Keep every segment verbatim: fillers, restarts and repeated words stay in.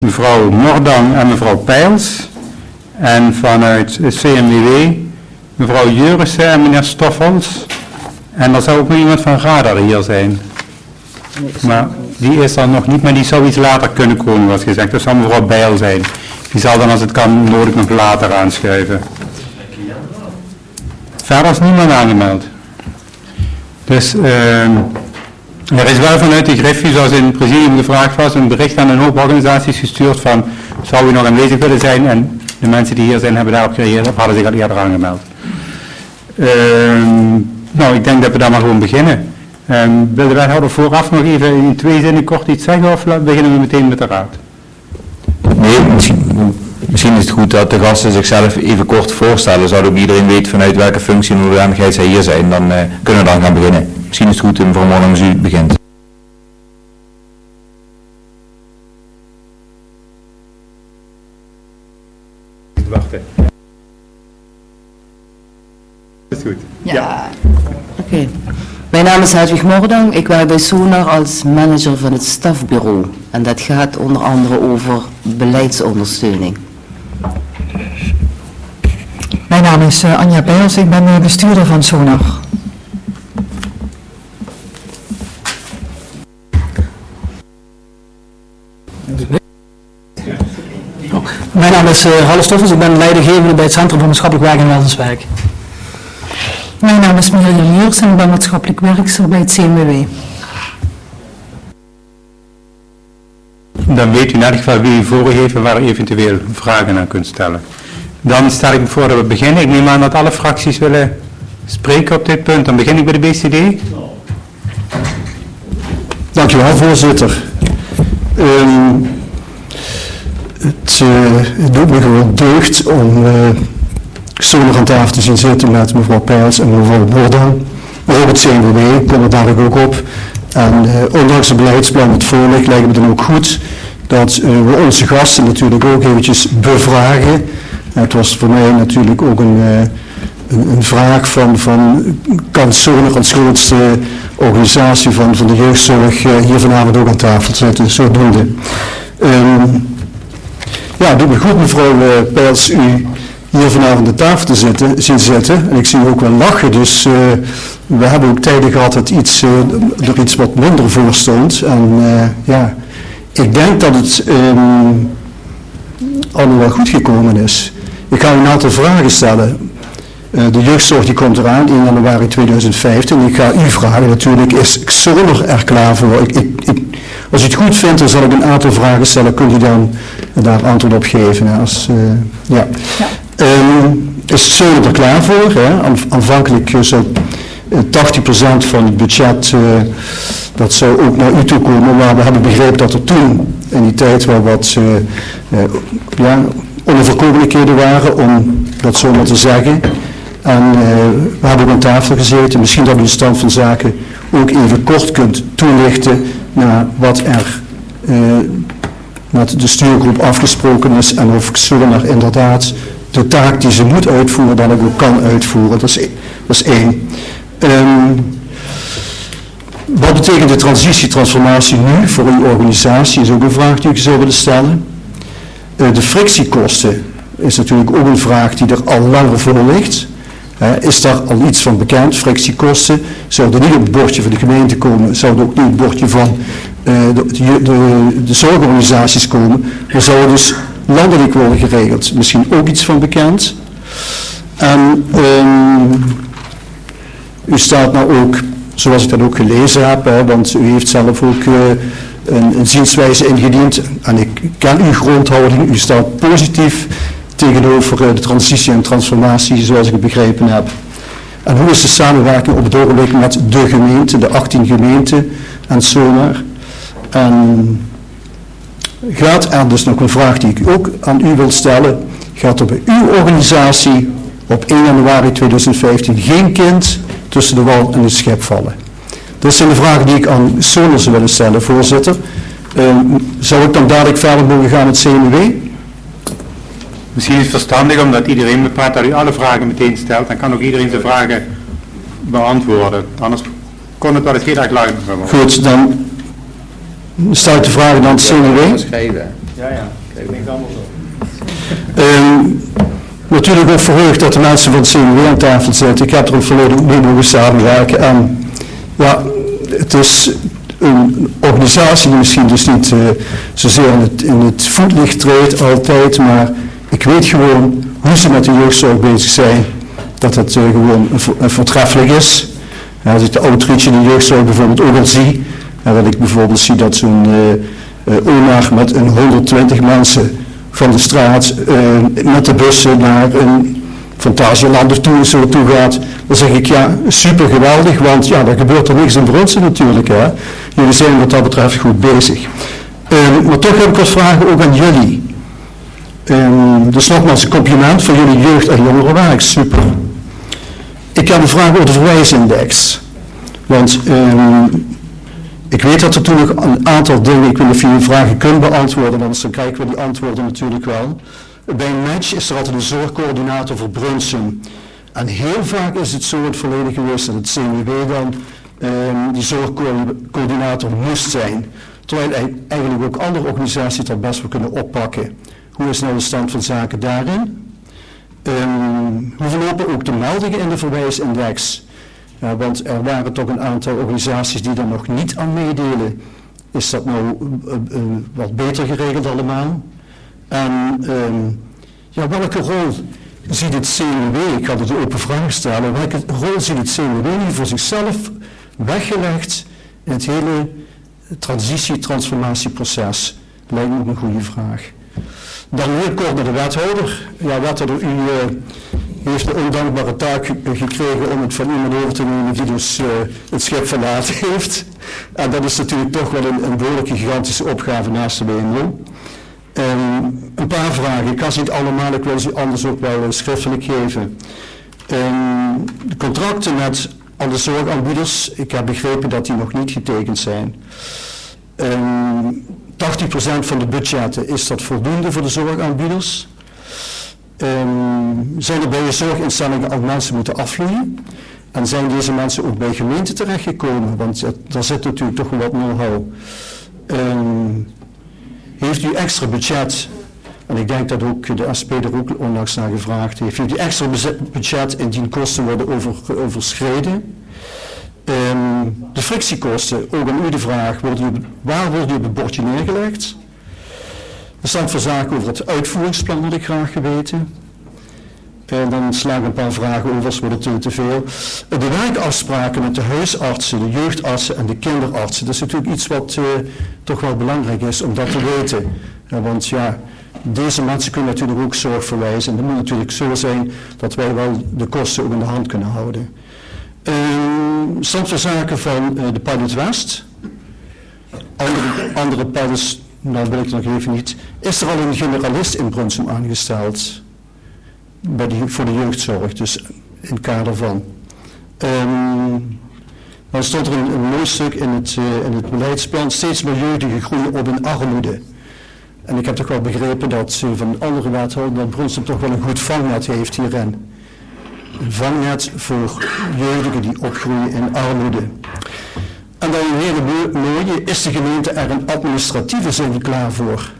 mevrouw Mordang en mevrouw Peils. En vanuit C M W W mevrouw Jurissen en meneer Stoffels. En er zou ook nog iemand van Radar hier zijn. Maar die is er nog niet, maar die zou iets later kunnen komen, was gezegd. Dat zou mevrouw Bijl zijn. Die zal dan als het kan nodig nog later aanschuiven. Verder is niemand aangemeld. Dus uh, er is wel vanuit de Griffie, zoals in het presidium gevraagd was, een bericht aan een hoop organisaties gestuurd van, zou u nog aanwezig willen zijn? En de mensen die hier zijn hebben daarop gereageerd of hadden zich al eerder aangemeld. Uh, nou, ik denk dat we daar maar gewoon beginnen. Um, wil de wethouder vooraf nog even in twee zinnen kort iets zeggen of beginnen we meteen met de raad? Nee, misschien, misschien is het goed dat de gasten zichzelf even kort voorstellen, zodat ook iedereen weet vanuit welke functie en hoedanigheid zij hier zijn. Dan uh, kunnen we dan gaan beginnen. Misschien is het goed, mevrouw Mordang, als u begint. Wachten. Dat is goed. Ja, ja. Oké. Okay. Mijn naam is Hedwig Mordang. Ik werk bij Sonar als manager van het stafbureau. En dat gaat onder andere over beleidsondersteuning. Mijn naam is uh, Anja Bijls. Ik ben uh, bestuurder van Sonar. Oh. Mijn naam is uh, Halle Stoffels. Ik ben leidinggevende bij het Centrum voor Maatschappelijk Werk in Welsenswijk. Mijn naam is Mirjam Muurs en ik ben maatschappelijk werkster bij het C M W W. Dan weet u in elk geval wie u voorgegeven waar u eventueel vragen aan kunt stellen. Dan stel ik me voor dat we beginnen. Ik neem aan dat alle fracties willen spreken op dit punt. Dan begin ik bij de B C D. Dank u wel, voorzitter. Um, het, uh, het doet me gewoon deugd om uh, Sonar aan tafel te zien zitten met mevrouw Peils en mevrouw Mordang. Maar ook het C M W W komt er dadelijk ook op. En uh, ondanks het beleidsplan dat voorligt, lijkt me dan ook goed dat uh, we onze gasten natuurlijk ook eventjes bevragen. Het was voor mij natuurlijk ook een, uh, een, een vraag van, van kan Sonar als grootste organisatie van, van de jeugdzorg uh, hier vanavond ook aan tafel zitten, zodoende. Um, ja, het doet me goed mevrouw uh, Peils, u hier vanavond aan tafel te zitten, zien zitten. En ik zie u ook wel lachen, dus uh, we hebben ook tijden gehad dat iets, uh, er iets wat minder voor stond. En uh, ja, ik denk dat het um, allemaal wel goed gekomen is. Ik ga u een aantal vragen stellen. Uh, de jeugdzorg die komt eraan, één januari tweeduizend vijftien. Ik ga u vragen natuurlijk, is Sonar er klaar voor? Ik, ik, ik, als u het goed vindt, dan zal ik een aantal vragen stellen. Kunt u dan daar antwoord op geven? Hè? Als, uh, ja. ja. Um, is Sonar er klaar voor? Hè? Aanvankelijk zou uh, tachtig procent van het budget, uh, dat zou ook naar u toe komen. Maar we hebben begrepen dat er toen, in die tijd, wel wat uh, uh, ja, onoverkomelijkheden waren, om dat zo maar te zeggen. En uh, we hebben ook aan tafel gezeten. Misschien dat u de stand van zaken ook even kort kunt toelichten naar wat er uh, met de stuurgroep afgesproken is en of Sonar inderdaad de taak die ze moet uitvoeren dan ook kan uitvoeren. Dat is, dat is één. Um, wat betekent de transitie, transformatie nu voor uw organisatie? Is ook een vraag die ik zou willen stellen. Uh, de frictiekosten is natuurlijk ook een vraag die er al langer voor ligt. Uh, is daar al iets van bekend? Frictiekosten zouden niet op het bordje van de gemeente komen, zouden ook niet op het bordje van uh, de, de, de, de zorgorganisaties komen. Maar zouden dus landelijk worden geregeld. Misschien ook iets van bekend. En um, u staat nou ook, zoals ik dat ook gelezen heb, hè, want u heeft zelf ook uh, een, een zienswijze ingediend. En ik ken uw grondhouding. U staat positief tegenover uh, de transitie en transformatie, zoals ik het begrepen heb. En hoe is de samenwerking op het ogenblik met de gemeente, de achttien gemeenten en Sonar? En gaat er dus nog een vraag die ik ook aan u wil stellen. Gaat er bij uw organisatie op één januari tweeduizend vijftien geen kind tussen de wal en het schip vallen? Dat zijn de vragen die ik aan Sonar zou willen stellen, voorzitter. Uh, zou ik dan dadelijk verder mogen gaan met C M W W? Misschien is het verstandig omdat iedereen bepaalt dat u alle vragen meteen stelt. Dan kan ook iedereen zijn vragen beantwoorden. Anders kon het wel eens heel erg lang worden. Goed, dan stel ik de vragen aan het C M W W. Schrijven. Ja, ja, kijk, ik denk allemaal zo. Um, natuurlijk ook verheugd dat de mensen van het C N W aan tafel zitten. Ik heb er een verleden mee mogen samenwerken. En ja, het is een organisatie die misschien dus niet uh, zozeer in het, in het voetlicht treedt altijd, maar ik weet gewoon hoe ze met de jeugdzorg bezig zijn, dat het uh, gewoon uh, voortreffelijk is. Ja, als ik de outreach in de jeugdzorg bijvoorbeeld ook al zie, en dat ik bijvoorbeeld zie dat zo'n uh, uh, oma met een honderdtwintig mensen van de straat uh, met de bussen naar een Fantasialand of toe, zo toe gaat, dan zeg ik ja, super geweldig, want ja, daar gebeurt er niks in Brunssum natuurlijk. Hè. Jullie zijn wat dat betreft goed bezig. Uh, maar toch heb ik wat vragen ook aan jullie. Uh, dus nogmaals een compliment voor jullie jeugd- en jongerenwerk, super. Ik heb een vraag over de verwijsindex. Want uh, ik weet dat er toen nog een aantal dingen, ik weet niet of jullie vragen kunnen beantwoorden, anders dan krijgen we die antwoorden natuurlijk wel. Bij een match is er altijd een zorgcoördinator voor Brunssum. En heel vaak is het zo in het verleden geweest dat het C N W dan um, die zorgcoördinator moest zijn. Terwijl eigenlijk ook andere organisaties dat best wel kunnen oppakken. Hoe is nou de stand van zaken daarin? Um, hoe verlopen ook de meldingen in de verwijsindex? Ja, want er waren toch een aantal organisaties die er nog niet aan meedelen. Is dat nou uh, uh, wat beter geregeld allemaal? En um, ja, welke rol ziet het C N W, ik ga het open vraag stellen, welke rol ziet het C N W nu voor zichzelf weggelegd in het hele transitie-transformatieproces? Lijkt me ook een goede vraag. Dan heel kort naar de wethouder. Ja, wethouder, u uh, heeft de ondankbare taak gekregen om het van iemand over te nemen die dus uh, het schip verlaten heeft. En dat is natuurlijk toch wel een, een behoorlijke gigantische opgave naast de B M O. Um, een paar vragen, ik kan ze niet allemaal, ik wil ze anders ook wel uh, schriftelijk geven. Um, de contracten met alle zorgaanbieders, ik heb begrepen dat die nog niet getekend zijn. Um, tachtig procent van de budgetten, is dat voldoende voor de zorgaanbieders? Um, zijn er bij je zorginstellingen al mensen moeten afvloeien? En zijn deze mensen ook bij gemeenten terechtgekomen? Want daar zit natuurlijk toch wel wat know-how. Um, Heeft u extra budget, en ik denk dat ook de S P er ook onlangs naar gevraagd heeft, heeft u extra budget indien kosten worden over, overschreden? Um, de frictiekosten, ook aan u de vraag, wordt u, waar wordt u op het bordje neergelegd? De stand van zaken over het uitvoeringsplan had ik graag geweten. En dan sla ik een paar vragen over, als wordt het te, te veel. De werkafspraken met de huisartsen, de jeugdartsen en de kinderartsen, dat is natuurlijk iets wat uh, toch wel belangrijk is om dat te weten. Ja, want ja, deze mensen kunnen natuurlijk ook zorg verwijzen. En het moet natuurlijk zo zijn dat wij wel de kosten ook in de hand kunnen houden. Uh, stand van zaken van uh, de Pilot West. Andere, andere pilots, nou wil ik nog even niet. Is er al een generalist in Brunssum aangesteld? Bij die, voor de jeugdzorg, dus in het kader van. Um, dan stond er een, een mooi stuk in het, uh, in het beleidsplan, steeds meer jeugdigen groeien op in armoede. En ik heb toch wel begrepen dat uh, van andere wethouders dat Brunssum toch wel een goed vangnet heeft hierin. Een vangnet voor jeugdigen die opgroeien in armoede. En dan een hele mooie, is de gemeente er in administratieve zin klaar voor?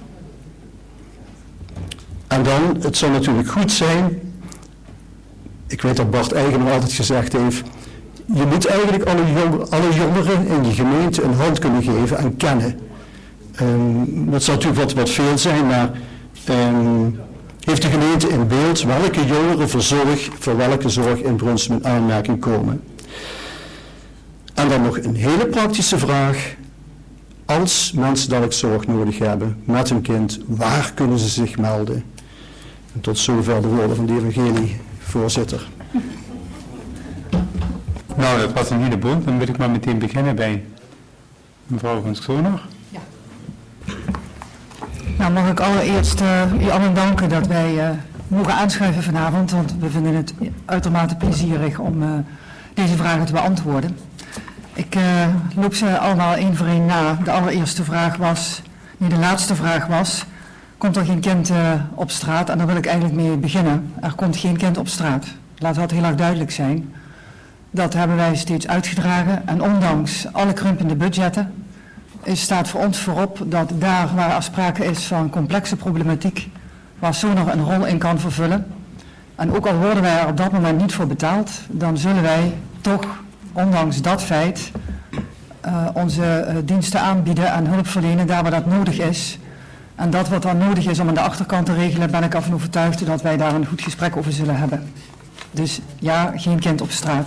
En dan, het zou natuurlijk goed zijn, ik weet dat Bart Eigener altijd gezegd heeft, je moet eigenlijk alle, jong, alle jongeren in je gemeente een hand kunnen geven en kennen. Um, dat zal natuurlijk wat, wat veel zijn, maar um, heeft de gemeente in beeld welke jongeren voor, zorg, voor welke zorg in Brunssum in aanmerking komen? En dan nog een hele praktische vraag. Als mensen dadelijk zorg nodig hebben met een kind, waar kunnen ze zich melden? En tot zover de woorden van de evangelie, voorzitter. Nou, dat was een hele bond. Dan wil ik maar meteen beginnen bij mevrouw van Schoner. Ja. Nou, mag ik allereerst uh, u allen danken dat wij uh, mogen aanschuiven vanavond, want we vinden het uitermate plezierig om uh, deze vragen te beantwoorden. Ik uh, loop ze allemaal één voor één na. De allereerste vraag was, nee, de laatste vraag was, komt er geen kind uh, op straat? En daar wil ik eigenlijk mee beginnen. Er komt geen kind op straat. Laat dat heel erg duidelijk zijn. Dat hebben wij steeds uitgedragen. En ondanks alle krumpende budgetten is, staat voor ons voorop dat daar waar er sprake is van complexe problematiek, waar Sonar een rol in kan vervullen, en ook al worden wij er op dat moment niet voor betaald, dan zullen wij toch, ondanks dat feit, uh, onze uh, diensten aanbieden en hulp verlenen daar waar dat nodig is. En dat wat dan nodig is om aan de achterkant te regelen, ben ik ervan overtuigd dat wij daar een goed gesprek over zullen hebben. Dus ja, geen kind op straat.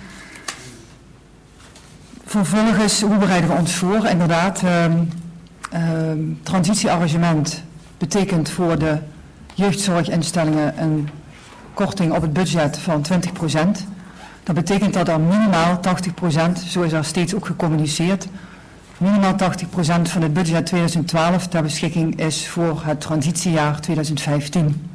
Vervolgens, hoe bereiden we ons voor? Inderdaad, um, um, transitiearrangement betekent voor de jeugdzorginstellingen een korting op het budget van twintig procent. Dat betekent dat er minimaal tachtig procent, zo is er steeds ook gecommuniceerd, minimaal tachtig procent van het budget tweeduizend twaalf ter beschikking is voor het transitiejaar tweeduizend vijftien.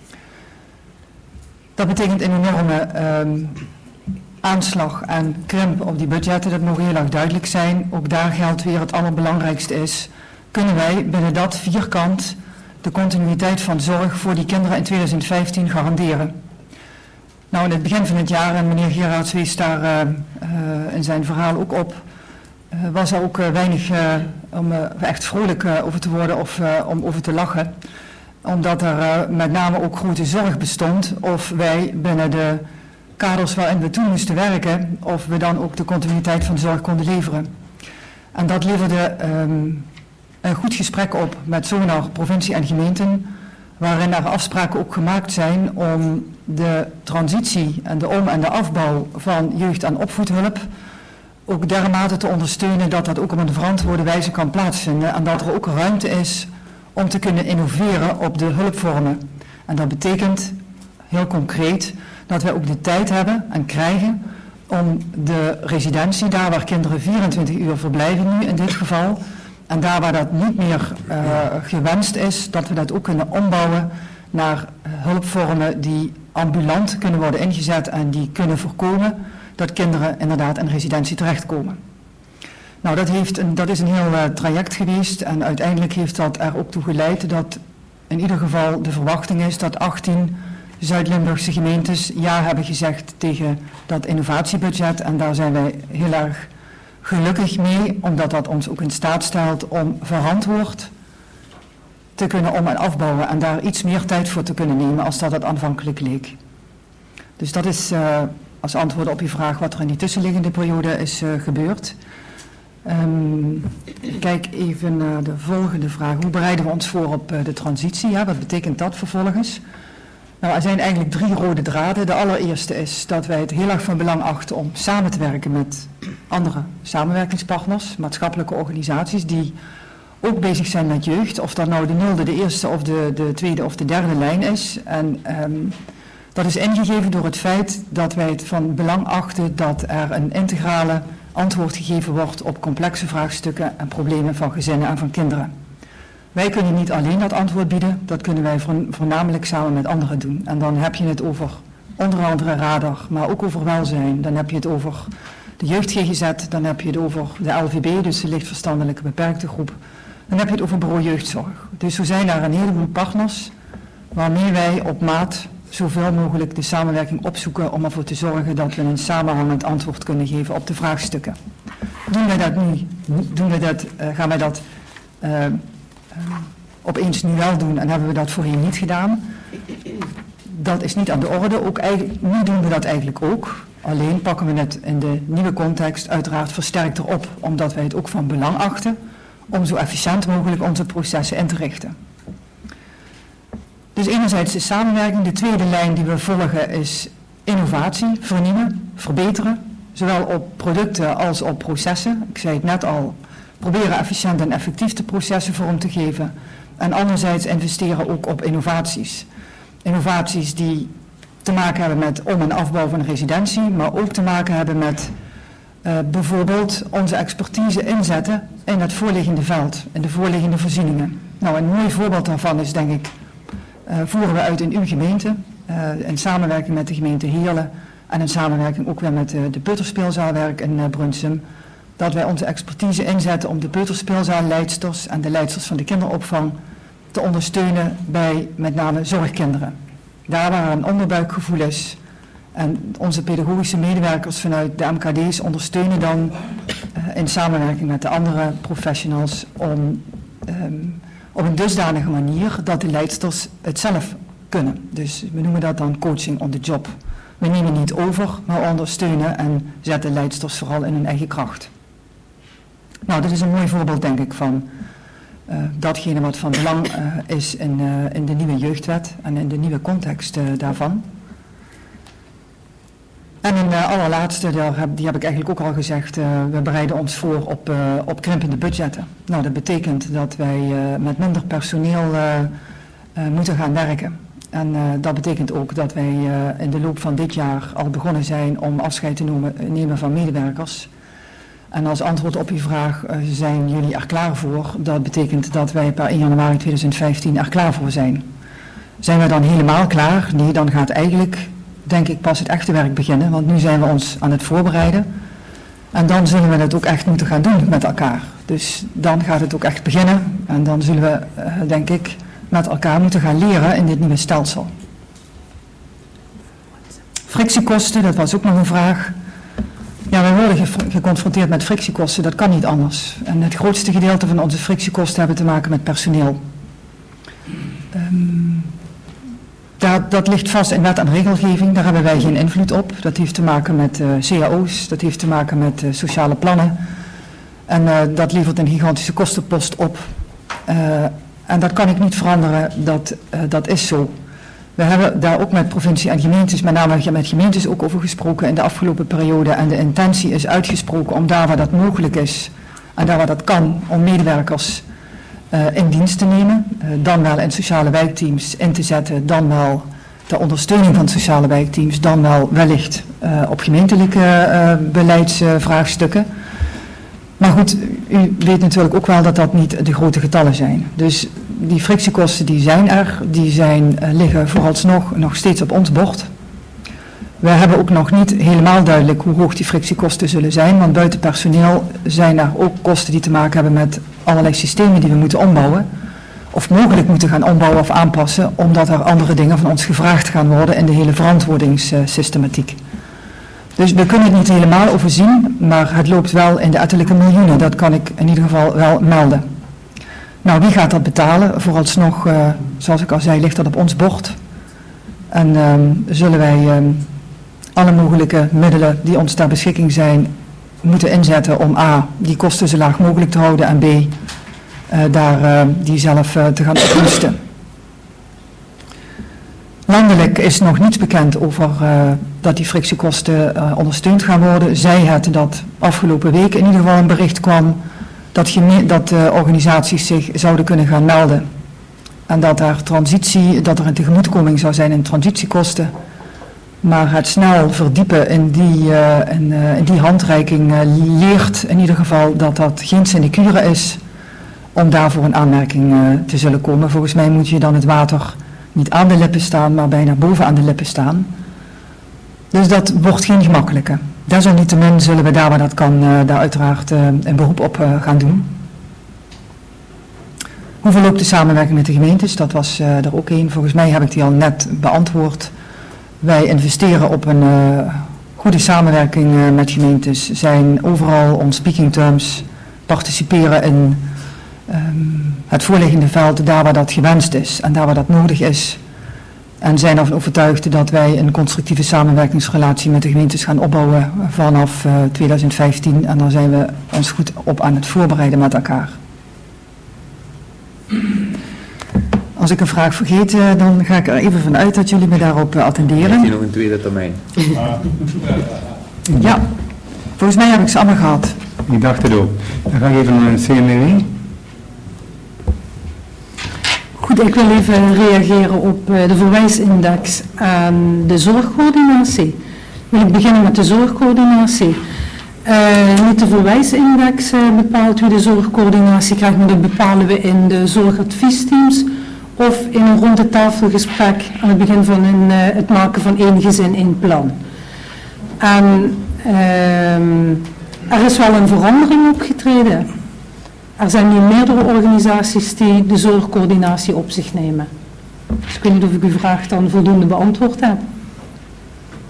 Dat betekent een enorme um, aanslag en krimp op die budgetten, dat mogen heel erg duidelijk zijn. Ook daar geldt weer, het allerbelangrijkste is, kunnen wij binnen dat vierkant de continuïteit van zorg voor die kinderen in tweeduizend vijftien garanderen. Nou, in het begin van het jaar, en meneer Gerards wees daar uh, uh, in zijn verhaal ook op, uh, was er ook uh, weinig uh, om uh, echt vrolijk uh, over te worden of uh, om over te lachen. Omdat er uh, met name ook grote zorg bestond of wij binnen de kaders waarin we toen moesten werken, of we dan ook de continuïteit van zorg konden leveren. En dat leverde um, een goed gesprek op met Sonar, provincie en gemeenten, waarin er afspraken ook gemaakt zijn om de transitie en de om- en de afbouw van jeugd- en opvoedhulp ook dermate te ondersteunen dat dat ook op een verantwoorde wijze kan plaatsvinden en dat er ook ruimte is om te kunnen innoveren op de hulpvormen. En dat betekent heel concreet dat wij ook de tijd hebben en krijgen om de residentie, daar waar kinderen vierentwintig uur verblijven nu in dit geval, en daar waar dat niet meer uh, gewenst is, dat we dat ook kunnen ombouwen naar uh, hulpvormen die ambulant kunnen worden ingezet en die kunnen voorkomen dat kinderen inderdaad in residentie terechtkomen. Nou, dat, heeft een, dat is een heel uh, traject geweest en uiteindelijk heeft dat er ook toe geleid dat in ieder geval de verwachting is dat achttien Zuid-Limburgse gemeentes ja hebben gezegd tegen dat innovatiebudget en daar zijn wij heel erg gelukkig mee, omdat dat ons ook in staat stelt om verantwoord te kunnen om- en afbouwen en daar iets meer tijd voor te kunnen nemen als dat het aanvankelijk leek. Dus dat is uh, als antwoord op uw vraag wat er in die tussenliggende periode is uh, gebeurd. Um, kijk even naar de volgende vraag. Hoe bereiden we ons voor op uh, de transitie? Ja, wat betekent dat vervolgens? Nou, er zijn eigenlijk drie rode draden. De allereerste is dat wij het heel erg van belang achten om samen te werken met andere samenwerkingspartners, maatschappelijke organisaties die ook bezig zijn met jeugd. Of dat nou de nulde, de eerste of de, de tweede of de derde lijn is. En um, dat is ingegeven door het feit dat wij het van belang achten dat er een integrale antwoord gegeven wordt op complexe vraagstukken en problemen van gezinnen en van kinderen. Wij kunnen niet alleen dat antwoord bieden, dat kunnen wij voornamelijk samen met anderen doen. En dan heb je het over onder andere radar, maar ook over welzijn. Dan heb je het over de jeugd G G Z, dan heb je het over de L V B, dus de lichtverstandelijke beperkte groep. Dan heb je het over bureau jeugdzorg. Dus zo zijn er een heleboel partners waarmee wij op maat zoveel mogelijk de samenwerking opzoeken om ervoor te zorgen dat we een samenhangend antwoord kunnen geven op de vraagstukken. Doen wij dat nu, doen wij dat, uh, gaan wij dat uh, uh, opeens nu wel doen en hebben we dat voorheen niet gedaan? Dat is niet aan de orde. Ook eigenlijk, nu doen we dat eigenlijk ook. Alleen pakken we het in de nieuwe context uiteraard versterkt erop, omdat wij het ook van belang achten om zo efficiënt mogelijk onze processen in te richten. Dus enerzijds de samenwerking. De tweede lijn die we volgen is innovatie, vernieuwen, verbeteren. Zowel op producten als op processen. Ik zei het net al, proberen efficiënt en effectief de processen vorm te geven. En anderzijds investeren ook op innovaties. Innovaties die te maken hebben met om- en afbouw van een residentie, maar ook te maken hebben met uh, bijvoorbeeld onze expertise inzetten in het voorliggende veld, in de voorliggende voorzieningen. Nou, een mooi voorbeeld daarvan is denk ik, uh, voeren we uit in uw gemeente, uh, in samenwerking met de gemeente Heerlen en in samenwerking ook weer met uh, de Peuterspeelzaalwerk in uh, Brunsum, dat wij onze expertise inzetten om de Peuterspeelzaalleidsters en de leidsters van de kinderopvang te ondersteunen bij met name zorgkinderen. Daar waar een onderbuikgevoel is En onze pedagogische medewerkers vanuit de M K D's ondersteunen dan uh, in samenwerking met de andere professionals om um, op een dusdanige manier dat de leidsters het zelf kunnen. Dus we noemen dat dan coaching on the job. We nemen niet over, maar ondersteunen en zetten leidsters vooral in hun eigen kracht. Nou, dat is een mooi voorbeeld, denk ik, van uh, datgene wat van belang uh, is in, uh, in de nieuwe jeugdwet en in de nieuwe context uh, daarvan. En een uh, allerlaatste, daar heb, die heb ik eigenlijk ook al gezegd, uh, we bereiden ons voor op, uh, op krimpende budgetten. Nou, dat betekent dat wij uh, met minder personeel uh, uh, moeten gaan werken. En uh, dat betekent ook dat wij uh, in de loop van dit jaar al begonnen zijn om afscheid te noemen, nemen van medewerkers. En als antwoord op uw vraag, uh, zijn jullie er klaar voor? Dat betekent dat wij per één januari tweeduizend vijftien er klaar voor zijn. Zijn we dan helemaal klaar? Nee, dan gaat eigenlijk, denk ik, pas het echte werk beginnen. Want nu zijn we ons aan het voorbereiden. En dan zullen we het ook echt moeten gaan doen met elkaar. Dus dan gaat het ook echt beginnen. En dan zullen we, uh, denk ik, met elkaar moeten gaan leren in dit nieuwe stelsel. Frictiekosten, dat was ook nog een vraag. Ja, wij worden ge- geconfronteerd met frictiekosten, dat kan niet anders. En het grootste gedeelte van onze frictiekosten hebben te maken met personeel. Um, dat, dat ligt vast in wet en regelgeving, daar hebben wij geen invloed op. Dat heeft te maken met uh, C A O's, dat heeft te maken met uh, sociale plannen. En uh, dat levert een gigantische kostenpost op. Uh, en dat kan ik niet veranderen, dat, uh, dat is zo. We hebben daar ook met provincie en gemeentes, met name met gemeentes ook over gesproken in de afgelopen periode. En de intentie is uitgesproken om daar waar dat mogelijk is en daar waar dat kan, om medewerkers uh, in dienst te nemen. Uh, dan wel in sociale wijkteams in te zetten, dan wel ter ondersteuning van sociale wijkteams, dan wel wellicht uh, op gemeentelijke uh, beleidsvraagstukken. Uh, maar goed, u weet natuurlijk ook wel dat dat niet de grote getallen zijn. Dus die frictiekosten die zijn er, die zijn, uh, liggen vooralsnog nog steeds op ons bord. We hebben ook nog niet helemaal duidelijk hoe hoog die frictiekosten zullen zijn, want buiten personeel zijn er ook kosten die te maken hebben met allerlei systemen die we moeten ombouwen. Of mogelijk moeten gaan ombouwen of aanpassen, omdat er andere dingen van ons gevraagd gaan worden in de hele verantwoordingssystematiek. Dus we kunnen het niet helemaal overzien, maar het loopt wel in de ettelijke miljoenen, dat kan ik in ieder geval wel melden. Nou, wie gaat dat betalen? Vooralsnog, uh, zoals ik al zei, ligt dat op ons bord. En um, zullen wij um, alle mogelijke middelen die ons ter beschikking zijn, moeten inzetten om a, die kosten zo laag mogelijk te houden en b, uh, daar uh, die zelf uh, te gaan oprusten. Landelijk is nog niets bekend over uh, dat die frictiekosten uh, ondersteund gaan worden. Zij het dat afgelopen week in ieder geval een bericht kwam dat, geme- dat uh, organisaties zich zouden kunnen gaan melden. En dat er transitie, dat er een tegemoetkoming zou zijn in transitiekosten. Maar het snel verdiepen in die, uh, in, uh, in die handreiking uh, leert in ieder geval dat dat geen sinecure is om daarvoor een aanmerking uh, te zullen komen. Volgens mij moet je dan het water niet aan de lippen staan, maar bijna boven aan de lippen staan. Dus dat wordt geen gemakkelijke. Desalniettemin zullen we daar waar dat kan, uh, daar uiteraard uh, een beroep op uh, gaan doen. Hoe verloopt de samenwerking met de gemeentes? Dat was uh, er ook een. Volgens mij heb ik die al net beantwoord. Wij investeren op een uh, goede samenwerking uh, met gemeentes. Zijn overal on speaking terms, participeren in um, het voorliggende veld, daar waar dat gewenst is en daar waar dat nodig is. En zijn ervan overtuigd dat wij een constructieve samenwerkingsrelatie met de gemeentes gaan opbouwen vanaf uh, tweeduizend vijftien. En daar zijn we ons goed op aan het voorbereiden met elkaar. Als ik een vraag vergeet, uh, dan ga ik er even van uit dat jullie me daarop uh, attenderen. Heeft u nog een tweede termijn? Ja, volgens mij heb ik ze allemaal gehad. Ik dacht het ook. Dan ga ik even naar het C M W. Goed, ik wil even reageren op uh, de verwijsindex aan de zorgcoördinatie. Wil ik beginnen met de zorgcoördinatie. Uh, niet de verwijsindex uh, bepaalt wie de zorgcoördinatie krijgt, maar dat bepalen we in de zorgadviesteams of in een ronde tafelgesprek aan het begin van een, uh, het maken van één gezin één plan. En uh, er is wel een verandering opgetreden. Er zijn nu meerdere organisaties die de zorgcoördinatie op zich nemen. Dus ik weet niet of ik uw vraag dan voldoende beantwoord heb.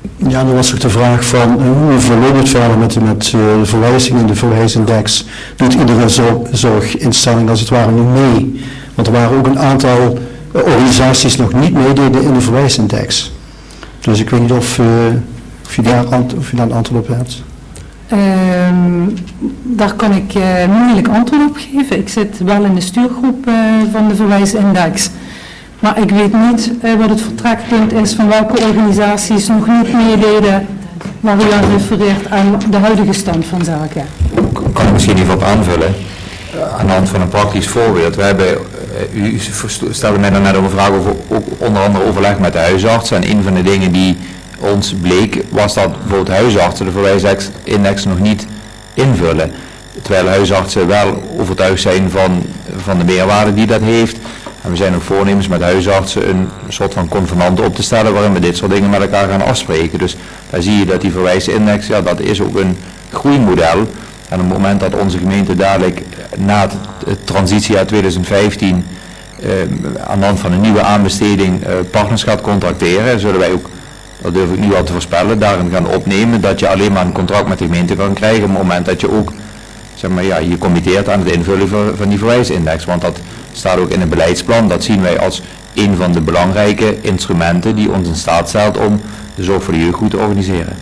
Ja, dan was ook de vraag van uh, hoe verloopt het verder met, met uh, de verwijzing in de verwijsindex. Doet iedere zorg, zorginstelling als het ware nu mee? Want er waren ook een aantal uh, organisaties nog niet meededen in de verwijsindex. Dus ik weet niet of, uh, of, je, daar ant- of je daar een antwoord op hebt. Um, daar kan ik uh, moeilijk antwoord op geven. Ik zit wel in de stuurgroep uh, van de verwijsindex. Maar ik weet niet uh, wat het vertrekpunt is van welke organisaties nog niet meededen waar u aan refereert aan de huidige stand van zaken. Kan ik misschien even op aanvullen? Aan de hand van een praktisch voorbeeld. We hebben, uh, u stelde mij dan net over vragen over ook onder andere overleg met de huisarts. En een van de dingen die ons bleek was dat bijvoorbeeld huisartsen de verwijsindex nog niet invullen. Terwijl huisartsen wel overtuigd zijn van, van de meerwaarde die dat heeft. En we zijn ook voornemens met huisartsen een soort van convenant op te stellen waarin we dit soort dingen met elkaar gaan afspreken. Dus daar zie je dat die verwijsindex, ja, dat is ook een groeimodel. En op het moment dat onze gemeente dadelijk na het, het transitiejaar twintig vijftien eh, aan de hand van een nieuwe aanbesteding eh, partners gaat contracteren, zullen wij ook, dat durf ik nu al te voorspellen, daarin gaan opnemen dat je alleen maar een contract met de gemeente kan krijgen op het moment dat je ook, zeg maar, ja, je committeert aan het invullen van, van die verwijsindex. Want dat staat ook in het beleidsplan. Dat zien wij als een van de belangrijke instrumenten die ons in staat stelt om de zorg voor de jeugd goed te organiseren.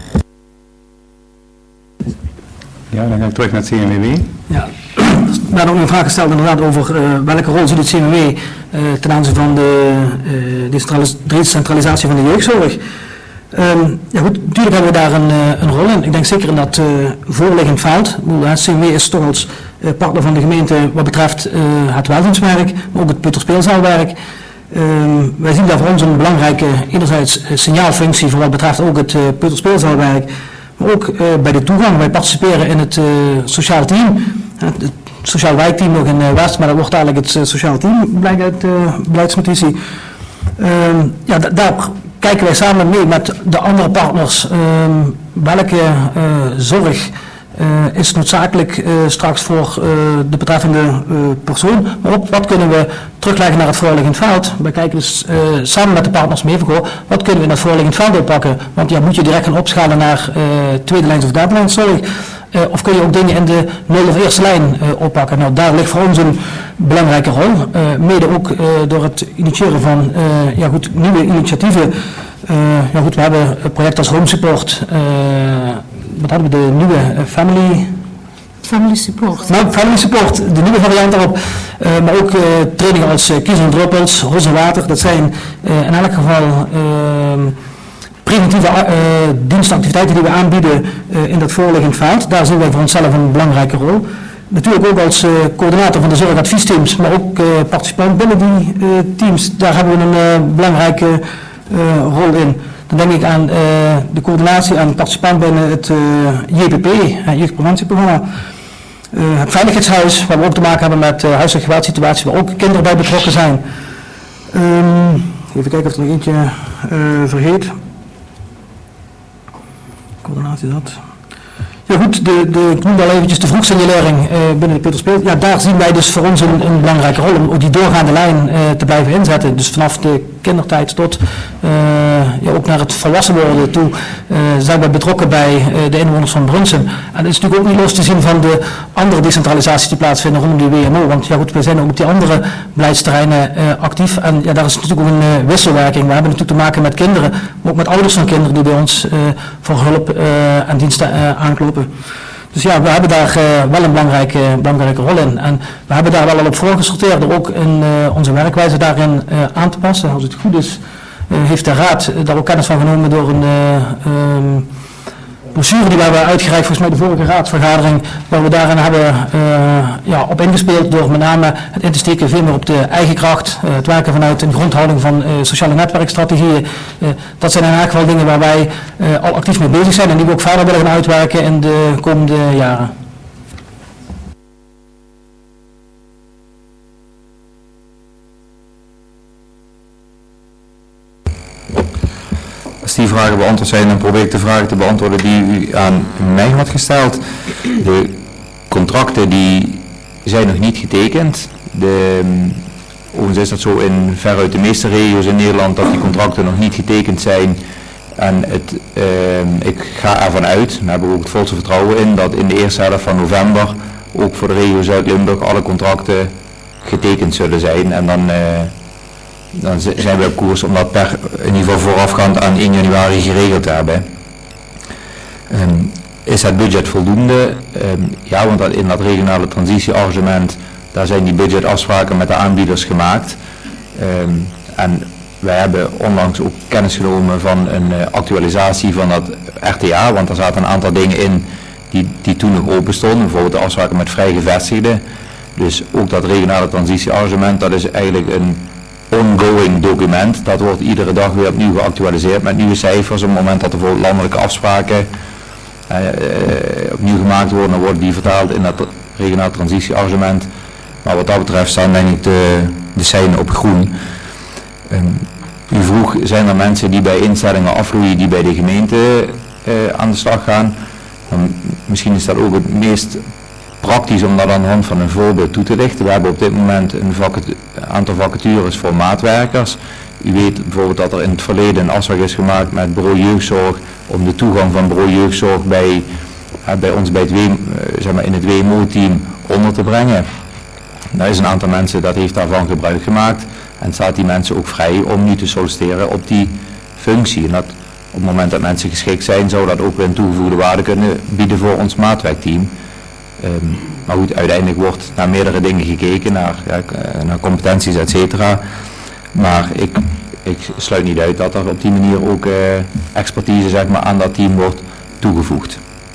Ja, dan ga ik terug naar het C M W W. Ja, er werd ook een vraag gesteld inderdaad over uh, welke rol ziet het C M W W uh, ten aanzien van de uh, decentralisatie van de jeugdzorg. Um, ja goed, natuurlijk hebben we daar een, uh, een rol in. Ik denk zeker in dat uh, voorliggend veld. Het C M W W is toch als uh, partner van de gemeente wat betreft uh, het welzijnswerk, maar ook het peuterspeelzaalwerk. Um, wij zien daar voor ons een belangrijke, enerzijds uh, signaalfunctie voor wat betreft ook het uh, peuterspeelzaalwerk, maar ook uh, bij de toegang. Wij participeren in het uh, sociaal team, het sociaal wijkteam nog in uh, West, maar dat wordt eigenlijk het uh, sociaal team, blijkt uit de uh, beleidsnotitie. Um, ja, da- daar kijken wij samen mee met de andere partners um, welke uh, zorg uh, is noodzakelijk uh, straks voor uh, de betreffende uh, persoon. Maar ook wat kunnen we terugleggen naar het voorliggend veld. We kijken dus uh, samen met de partners mee van, wat kunnen we in het voorliggend veld oppakken. Want ja, moet je direct gaan opschalen naar uh, tweede lijns of derde lijns zorg. Uh, of kun je ook dingen in de nul of eerste lijn uh, oppakken. Nou, daar ligt voor ons een belangrijke rol. Uh, mede ook uh, door het initiëren van uh, ja, goed, nieuwe initiatieven. Uh, ja, goed, we hebben een project als Home Support. Uh, wat hadden we? De nieuwe uh, Family... Family Support. Nou, Family Support, de nieuwe variant daarop. Uh, maar ook uh, trainingen als uh, Kiezen en Druppels, Hos en Water. Dat zijn uh, in elk geval... Uh, preventieve uh, dienstactiviteiten die we aanbieden uh, in dat voorliggend veld. Daar zien wij voor onszelf een belangrijke rol. Natuurlijk ook als uh, coördinator van de zorgadviesteams, maar ook uh, participant binnen die uh, teams. Daar hebben we een uh, belangrijke uh, rol in. Dan denk ik aan uh, de coördinatie aan participant binnen het uh, J P P, het jeugdpreventieprogramma. Uh, het veiligheidshuis, waar we ook te maken hebben met uh, huiselijke geweldsituaties, waar ook kinderen bij betrokken zijn. Um, even kijken of er nog eentje uh, vergeet. Coördinatie dat. Ja goed, de, de, ik noemde al eventjes de vroegsignalering uh, binnen de peuterspeel. Ja, daar zien wij dus voor ons een, een belangrijke rol om die doorgaande lijn uh, te blijven inzetten. Dus vanaf de kindertijd tot uh, ja, ook naar het volwassen worden toe uh, zijn wij betrokken bij uh, de inwoners van Brunssum. En dat is natuurlijk ook niet los te zien van de andere decentralisaties die plaatsvinden rondom die W M O. Want ja goed, wij zijn ook op die andere beleidsterreinen uh, actief. En ja, daar is natuurlijk ook een uh, wisselwerking. We hebben natuurlijk te maken met kinderen, maar ook met ouders van kinderen die bij ons uh, voor hulp uh, en diensten uh, aankloppen. Dus ja, we hebben daar uh, wel een belangrijke, belangrijke rol in. En we hebben daar wel al op voorgesorteerd door ook in, uh, onze werkwijze daarin uh, aan te passen. Als het goed is, uh, heeft de Raad uh, daar ook kennis van genomen door een uh, um, brochure die we hebben uitgereikt, volgens mij de vorige raadsvergadering, waar we daarin hebben uh, ja, op ingespeeld door met name het in te steken veel meer op de eigen kracht, uh, het werken vanuit een grondhouding van uh, sociale netwerkstrategieën. Uh, dat zijn in elk geval dingen waar wij uh, al actief mee bezig zijn en die we ook verder willen gaan uitwerken in de komende jaren. Als die vragen beantwoord zijn, dan probeer ik de vragen te beantwoorden die u aan mij had gesteld. De contracten die zijn nog niet getekend. De, overigens is dat zo in veruit de meeste regio's in Nederland dat die contracten nog niet getekend zijn En het, uh, ik ga ervan uit, daar hebben we ook het volste vertrouwen in, dat in de eerste helft van november ook voor de regio Zuid-Limburg alle contracten getekend zullen zijn. En dan, uh, dan zijn we op koers om dat per, in ieder geval voorafgaand aan één januari geregeld te hebben. Um, is het budget voldoende? Um, ja, want dat in dat regionale transitiearrangement, daar zijn die budgetafspraken met de aanbieders gemaakt. Um, en wij hebben onlangs ook kennis genomen van een uh, actualisatie van dat R T A, want er zaten een aantal dingen in die, die toen nog open stonden, bijvoorbeeld de afspraken met vrij gevestigden. Dus ook dat regionale transitiearrangement, dat is eigenlijk een ongoing document. Dat wordt iedere dag weer opnieuw geactualiseerd met nieuwe cijfers. Op het moment dat er bijvoorbeeld landelijke afspraken uh, uh, opnieuw gemaakt worden, dan worden die vertaald in dat regionaal transitiearrangement. Maar wat dat betreft staan denk ik de, de seinen op groen. Um, u vroeg, zijn er mensen die bij instellingen afvloeien die bij de gemeente uh, aan de slag gaan? Um, misschien is dat ook het meest praktisch om dat aan de hand van een voorbeeld toe te lichten. We hebben op dit moment een vacat- aantal vacatures voor maatwerkers. U weet bijvoorbeeld dat er in het verleden een afspraak is gemaakt met bureau jeugdzorg om de toegang van bureau jeugdzorg bij, uh, bij ons bij het w, uh, zeg maar in het W M O-team onder te brengen. Er is een aantal mensen dat heeft daarvan gebruik gemaakt en staat die mensen ook vrij om nu te solliciteren op die functie. En dat op het moment dat mensen geschikt zijn, zou dat ook weer een toegevoegde waarde kunnen bieden voor ons maatwerkteam. Um, maar goed, uiteindelijk wordt naar meerdere dingen gekeken, naar, ja, naar competenties, et cetera. Maar ik, ik sluit niet uit dat er op die manier ook uh, expertise zeg maar, aan dat team wordt toegevoegd.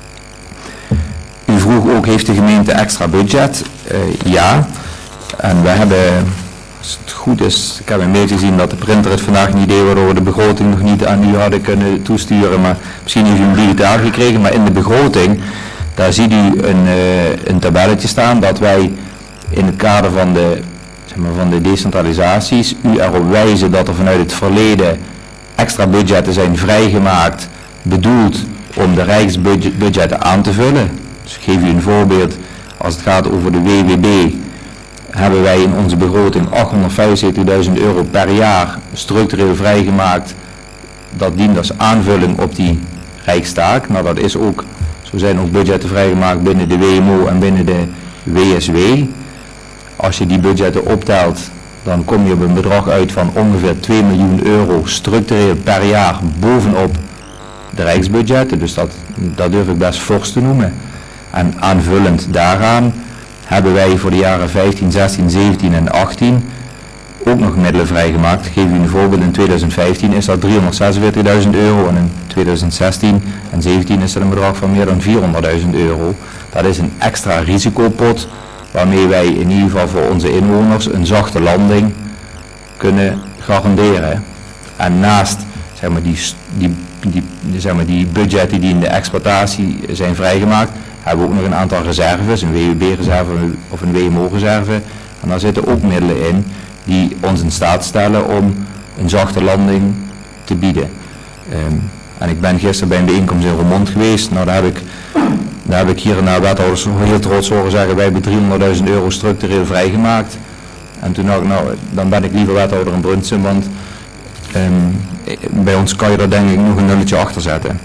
U vroeg ook, heeft de gemeente extra budget? Uh, ja. En we hebben, als het goed is, ik heb een mail gezien dat de printer het vandaag niet deed, waardoor we de begroting nog niet aan u hadden kunnen toesturen. Maar misschien heeft u hem digitaal gekregen, maar in de begroting, daar ziet u een, uh, een tabelletje staan dat wij in het kader van de, zeg maar, van de decentralisaties u erop wijzen dat er vanuit het verleden extra budgetten zijn vrijgemaakt, bedoeld om de rijksbudgetten aan te vullen. Dus ik geef u een voorbeeld, als het gaat over de W W B, hebben wij in onze begroting achthonderdvijfenzeventigduizend euro per jaar structureel vrijgemaakt. Dat dient als aanvulling op die rijkstaak. Nou, dat is ook, zo zijn ook budgetten vrijgemaakt binnen de W M O en binnen de W S W. Als je die budgetten optelt, dan kom je op een bedrag uit van ongeveer twee miljoen euro structureel per jaar bovenop de rijksbudgetten. Dus dat, dat durf ik best fors te noemen. En aanvullend daaraan hebben wij voor de jaren vijftien, zestien, zeventien en achttien ook nog middelen vrijgemaakt. Ik geef u een voorbeeld, in tweeduizend vijftien is dat driehonderdzesenveertigduizend euro en in tweeduizend zestien en zeventien is dat een bedrag van meer dan vierhonderdduizend euro. Dat is een extra risicopot waarmee wij in ieder geval voor onze inwoners een zachte landing kunnen garanderen. En naast zeg maar, die, die, die, zeg maar, die budgetten die in de exploitatie zijn vrijgemaakt, hebben we ook nog een aantal reserves, een W W B-reserve of een W M O-reserve. En daar zitten ook middelen in die ons in staat stellen om een zachte landing te bieden. Um, en ik ben gisteren bij een bijeenkomst in Roermond geweest. Nou, daar heb ik, daar heb ik hier naar wethouders heel trots horen zeggen, wij hebben driehonderdduizend euro structureel vrijgemaakt. En toen dacht ik, nou, dan ben ik liever wethouder in Brunsum, want um, bij ons kan je er denk ik nog een nulletje achter zetten.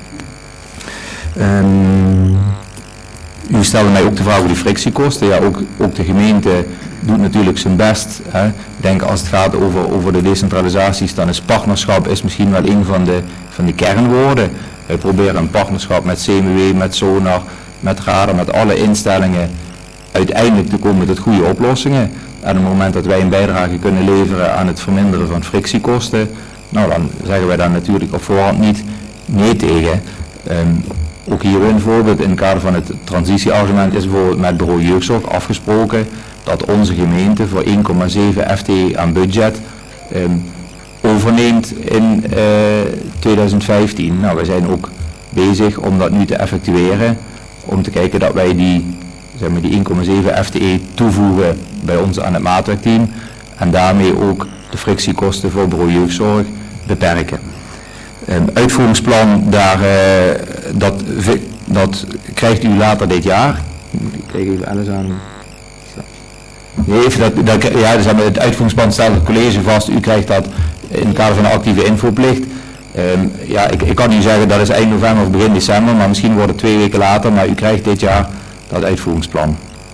Um, U stelde mij ook de vraag over die frictiekosten. Ja, ook, ook de gemeente doet natuurlijk zijn best. Hè. Ik denk als het gaat over, over de decentralisaties, dan is partnerschap is misschien wel een van de, van de kernwoorden. Wij proberen een partnerschap met C M W, met Sonar, met Radar, met alle instellingen uiteindelijk te komen tot goede oplossingen. En op het moment dat wij een bijdrage kunnen leveren aan het verminderen van frictiekosten, nou dan zeggen wij daar natuurlijk op voorhand niet nee tegen. Um, Ook hier een voorbeeld, in het kader van het transitieargument is bijvoorbeeld met bureau jeugdzorg afgesproken dat onze gemeente voor één komma zeven F T E aan budget um, overneemt in uh, tweeduizend vijftien. Nou, wij zijn ook bezig om dat nu te effectueren, om te kijken dat wij die, zeg maar, die één komma zeven F T E toevoegen bij ons aan het maatwerkteam en daarmee ook de frictiekosten voor bureau jeugdzorg beperken. Een uitvoeringsplan, daar, uh, dat, dat krijgt u later dit jaar. Ik krijg even alles aan. Nee, even dat, dat, ja, dus het uitvoeringsplan stelt het college vast. U krijgt dat in het kader van de actieve infoplicht. Um, ja, ik, ik kan niet zeggen dat is eind november of begin december, maar misschien wordt het twee weken later, maar u krijgt dit jaar dat uitvoeringsplan.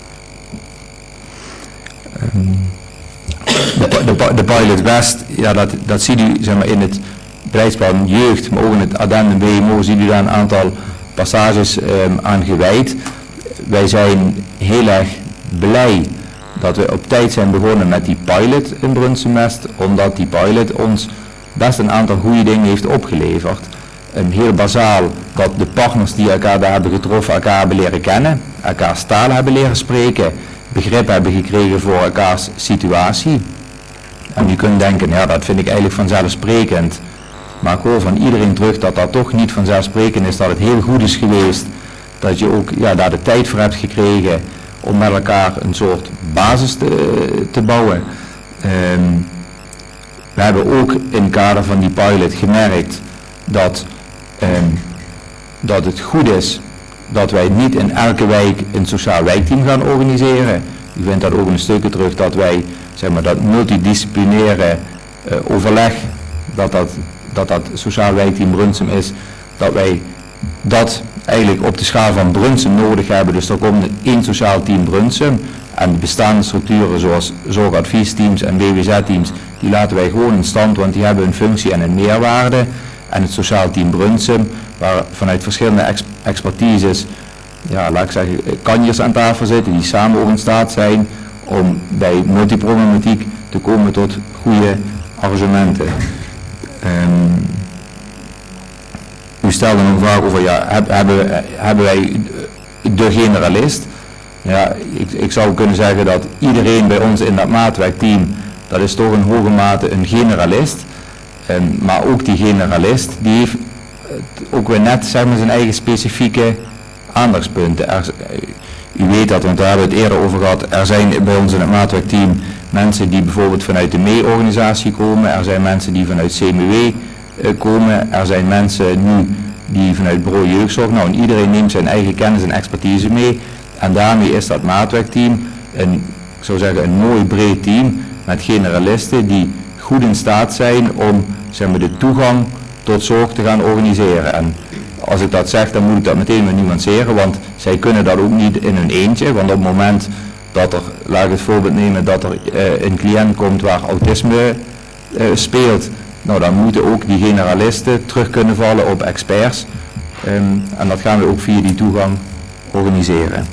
Um, de, de, de Pilot West, ja, dat, dat ziet u zeg maar, in het beleidsplan jeugd, maar ook in het addendum B M O ziet u daar een aantal passages um, aan gewijd. Wij zijn heel erg blij dat we op tijd zijn begonnen met die pilot in Brunssum-West, omdat die pilot ons best een aantal goede dingen heeft opgeleverd. Um, heel bazaal dat de partners die elkaar daar hebben getroffen, elkaar hebben leren kennen, elkaars taal hebben leren spreken, begrip hebben gekregen voor elkaars situatie. En je kunt denken, ja, dat vind ik eigenlijk vanzelfsprekend. Maar ik hoor van iedereen terug dat dat toch niet vanzelfsprekend is, dat het heel goed is geweest, dat je ook ja, daar de tijd voor hebt gekregen om met elkaar een soort basis te, te bouwen. Um, we hebben ook in het kader van die pilot gemerkt dat, um, dat het goed is dat wij niet in elke wijk een sociaal wijkteam gaan organiseren. Ik vind dat ook een stukje terug dat wij zeg maar, dat multidisciplinaire uh, overleg, dat dat, dat dat sociaal wijkteam Brunssum is, dat wij dat eigenlijk op de schaal van Brunssum nodig hebben. Dus er komt één sociaal team Brunssum en de bestaande structuren zoals zorgadviesteams en W W Z-teams, die laten wij gewoon in stand, want die hebben een functie en een meerwaarde. En het sociaal team Brunssum, waar vanuit verschillende ex expertises, ja, laat ik zeggen, kanjers aan tafel zitten, die samen ook in staat zijn om bij multiproblematiek te komen tot goede argumenten. Um, u stelde een vraag over, ja, heb, hebben, hebben wij de generalist? Ja, ik, ik zou kunnen zeggen dat iedereen bij ons in dat maatwerkteam, dat is toch in hoge mate een generalist. Um, maar ook die generalist, die heeft ook weer net zeg maar, zijn eigen specifieke aandachtspunten. Er, u weet dat, want daar hebben we het eerder over gehad, er zijn bij ons in het maatwerkteam mensen die bijvoorbeeld vanuit de M E E-organisatie komen, er zijn mensen die vanuit C M W uh, komen, er zijn mensen nu die vanuit bureau jeugdzorg, nou en iedereen neemt zijn eigen kennis en expertise mee en daarmee is dat maatwerkteam een, ik zou zeggen, een mooi breed team met generalisten die goed in staat zijn om zeg maar, de toegang tot zorg te gaan organiseren. En als ik dat zeg, dan moet ik dat meteen maar nuanceren, want zij kunnen dat ook niet in hun eentje, want op het moment dat er, laat ik het voorbeeld nemen, dat er uh, een cliënt komt waar autisme uh, speelt, nou dan moeten ook die generalisten terug kunnen vallen op experts um, en dat gaan we ook via die toegang organiseren.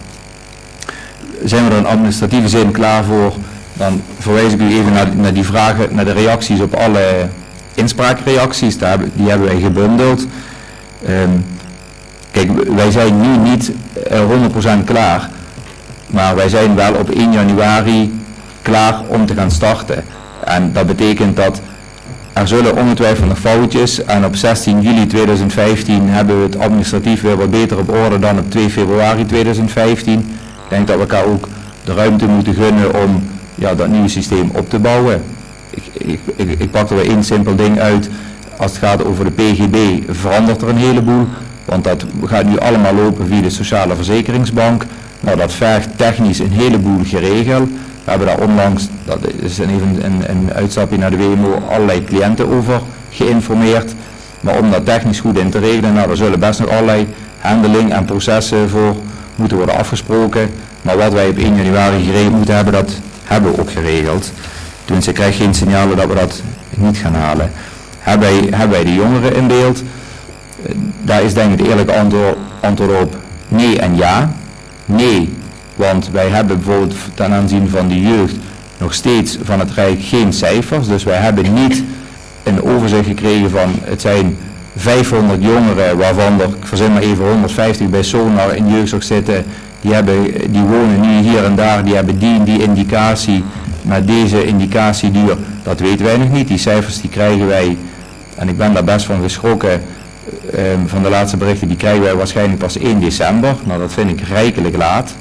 Zijn we er in administratieve zin klaar voor? Dan verwijs ik u even naar, naar die vragen, naar de reacties op alle inspraakreacties, daar, die hebben wij gebundeld. Um, kijk, wij zijn nu niet uh, honderd procent klaar, maar wij zijn wel op één januari klaar om te gaan starten. En dat betekent dat er zullen ongetwijfeld nog foutjes en op zestien juli tweeduizend vijftien hebben we het administratief weer wat beter op orde dan op twee februari tweeduizend vijftien. Ik denk dat we elkaar ook de ruimte moeten gunnen om ja, dat nieuwe systeem op te bouwen. Ik, ik, ik, ik pak er weer één simpel ding uit. Als het gaat over de P G B verandert er een heleboel, want dat gaat nu allemaal lopen via de Sociale Verzekeringsbank. Nou, dat vergt technisch een heleboel geregeld. We hebben daar onlangs, dat is even een, een uitstapje naar de W M O, allerlei cliënten over geïnformeerd. Maar om dat technisch goed in te regelen, nou, er zullen best nog allerlei handeling en processen voor moeten worden afgesproken. Maar wat wij op één januari geregeld moeten hebben, dat hebben we ook geregeld. Tenminste, ik krijg geen signalen dat we dat niet gaan halen. Hebben wij, hebben wij de jongeren in beeld? Daar is denk ik het eerlijke antwoord, antwoord op nee en ja. Nee, want wij hebben bijvoorbeeld ten aanzien van de jeugd nog steeds van het Rijk geen cijfers. Dus wij hebben niet een overzicht gekregen van het zijn vijfhonderd jongeren waarvan er, ik verzin maar even, honderdvijftig bij Sonar in jeugdzorg zitten. Die, hebben, die wonen nu hier en daar, die hebben die en die indicatie. Met deze indicatieduur, dat weten wij nog niet. Die cijfers die krijgen wij, en ik ben daar best van geschrokken, um, van de laatste berichten, die krijgen wij waarschijnlijk pas één december. Nou, dat vind ik rijkelijk laat.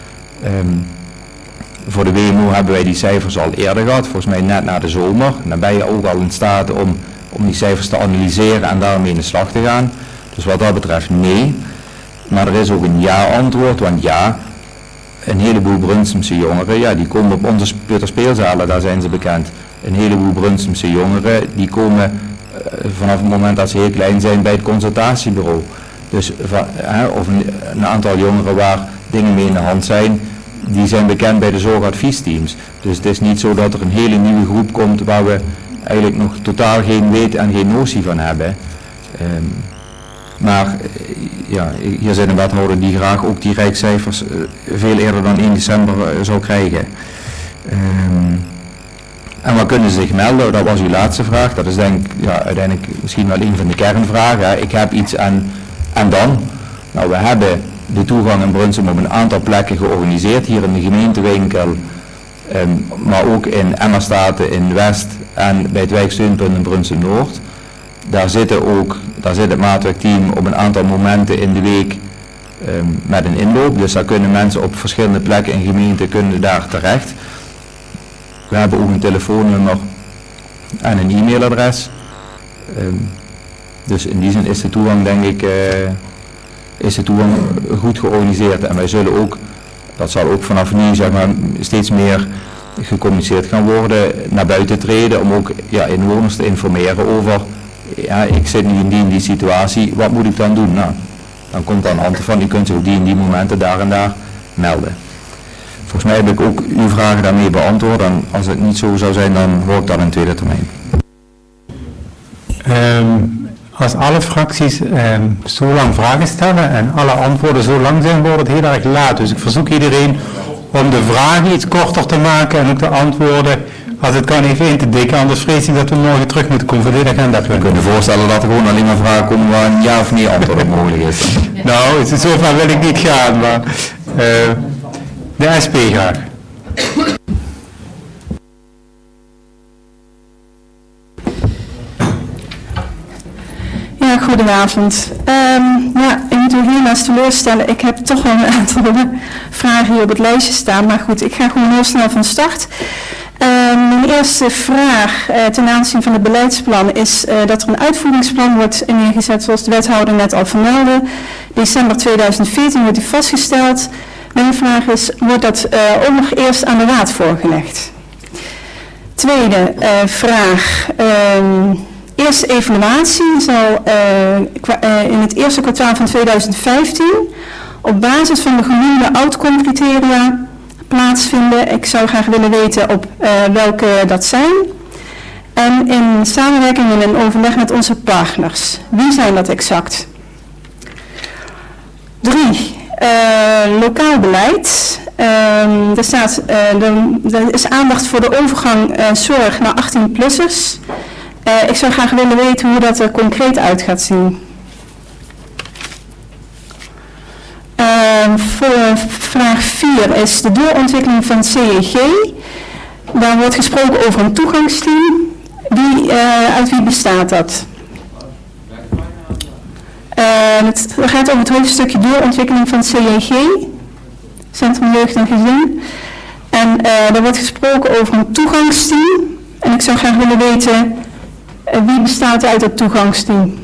Um, voor de W M O hebben wij die cijfers al eerder gehad, volgens mij net na de zomer. En dan ben je ook al in staat om, om die cijfers te analyseren en daarmee in de slag te gaan. Dus wat dat betreft nee. Maar er is ook een ja-antwoord, want ja, een heleboel Brunssumse jongeren, ja, die komen op onze peuterspeelzalen, daar zijn ze bekend. Een heleboel Brunssumse jongeren, die komen vanaf het moment dat ze heel klein zijn bij het consultatiebureau. Dus van, hè, of een, een aantal jongeren waar dingen mee in de hand zijn, die zijn bekend bij de zorgadviesteams. Dus het is niet zo dat er een hele nieuwe groep komt waar we eigenlijk nog totaal geen weet en geen notie van hebben. Um, maar ja, hier zit een wethouder die graag ook die rijkscijfers uh, veel eerder dan één december uh, zou krijgen. Um, en waar kunnen ze zich melden? Dat was uw laatste vraag. Dat is denk ik ja, uiteindelijk misschien wel een van de kernvragen. Hè. Ik heb iets en, en dan? Nou, we hebben de toegang in Brunsum op een aantal plekken georganiseerd. Hier in de gemeentewinkel, um, maar ook in Emmerstaten in West en bij het wijksteunpunt in Brunsum Noord. Daar zitten ook, daar zit het maatwerkteam op een aantal momenten in de week um, met een inloop. Dus daar kunnen mensen op verschillende plekken in gemeenten kunnen daar terecht. We hebben ook een telefoonnummer en een e-mailadres. Um, dus in die zin is de toegang denk ik uh, is de toegang goed georganiseerd. En wij zullen ook, dat zal ook vanaf nu zeg maar, steeds meer gecommuniceerd gaan worden, naar buiten treden om ook ja, inwoners te informeren over, ja, ik zit nu in die en die situatie, wat moet ik dan doen? Nou, dan komt aan de hand van, u kunt zich op die en die momenten daar en daar melden. Volgens mij heb ik ook uw vragen daarmee beantwoord en als het niet zo zou zijn, dan hoor ik dat in tweede termijn. Um, als alle fracties um, zo lang vragen stellen en alle antwoorden zo lang zijn, wordt het heel erg laat. Dus ik verzoek iedereen om de vragen iets korter te maken en ook de antwoorden, als het kan, even in te dikken. Anders vrees ik dat we morgen terug moeten komen voor dit agenda. We kunnen voorstellen dat er gewoon alleen maar vragen komen waar een ja of nee antwoord op mogelijk is. Nou, zo ver wil ik niet gaan, maar uh, de S P graag. Ja, goedenavond. Um, ja, ik moet u helaas teleurstellen. Ik heb toch wel een aantal vragen hier op het lijstje staan. Maar goed, ik ga gewoon heel snel van start. Uh, mijn eerste vraag uh, ten aanzien van het beleidsplan is uh, dat er een uitvoeringsplan wordt neergezet, zoals de wethouder net al vermeldde. December tweeduizend veertien wordt die vastgesteld. Mijn vraag is, wordt dat uh, ook nog eerst aan de raad voorgelegd? Tweede uh, vraag. Uh, Eerste evaluatie zal uh, in het eerste kwartaal van tweeduizend vijftien op basis van de genoemde outcome criteria plaatsvinden. Ik zou graag willen weten op uh, welke dat zijn. En in samenwerking en in overleg met onze partners. Wie zijn dat exact? Drie. Uh, lokaal beleid. Uh, er, staat, uh, de, er is aandacht voor de overgang uh, zorg naar achttien-plussers. Uh, ik zou graag willen weten hoe dat er concreet uit gaat zien. Uh, voor vraag vier is de doorontwikkeling van C E G. Daar wordt gesproken over een toegangsteam. Wie, uh, uit wie bestaat dat? Uh, het gaat over het hoofdstukje doorontwikkeling van C E G. Centrum Jeugd en Gezin. En uh, er wordt gesproken over een toegangsteam. En ik zou graag willen weten, uh, wie bestaat uit het toegangsteam?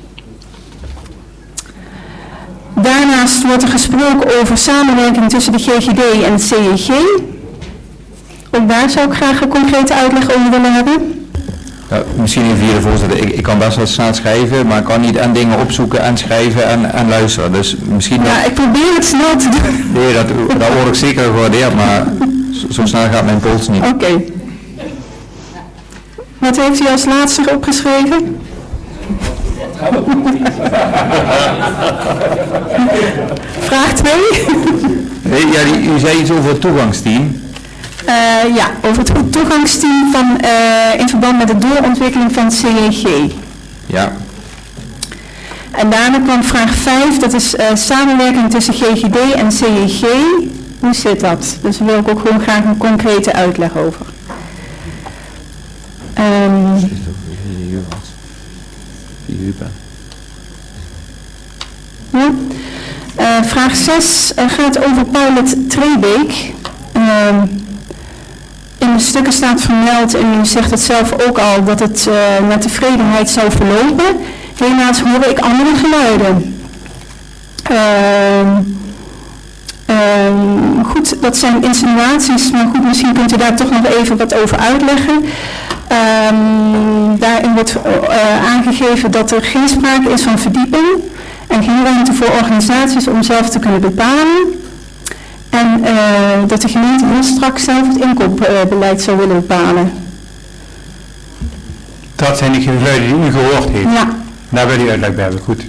Daarnaast wordt er gesproken over samenwerking tussen de G G D en het C E G. Ook daar zou ik graag een concrete uitleg over willen hebben. Ja, misschien even hier de voorzitter, ik, ik kan best wel snel schrijven, maar ik kan niet en dingen opzoeken en schrijven en, en luisteren. Dus misschien ja, dat... ik probeer het snel te doen. Nee, dat, dat word ik zeker gewaardeerd, maar zo, zo snel gaat mijn pols niet. Oké. Okay. Wat heeft u als laatste opgeschreven? Vraag twee. Nee, ja, die, u zei iets over het toegangsteam. Uh, ja, over het toegangsteam van, uh, in verband met de doorontwikkeling van C E G. Ja. En daarna kwam vraag vijf, dat is uh, samenwerking tussen G G D en C E G. Hoe zit dat? Dus daar wil ik ook gewoon graag een concrete uitleg over. Um, ja. uh, vraag zes uh, gaat over Pilot Treebeek. Uh, in de stukken staat vermeld, en u zegt het zelf ook al, dat het uh, met tevredenheid zou verlopen. Helaas hoor ik andere geluiden. Uh, uh, goed, dat zijn insinuaties, maar goed, misschien kunt u daar toch nog even wat over uitleggen. Um, daarin wordt uh, aangegeven dat er geen sprake is van verdieping en geen ruimte voor organisaties om zelf te kunnen bepalen. En uh, dat de gemeente heel straks zelf het inkoopbeleid zou willen bepalen. Dat zijn de geluiden die u gehoord heeft? Ja. Daar wil u uitleg bij hebben, goed.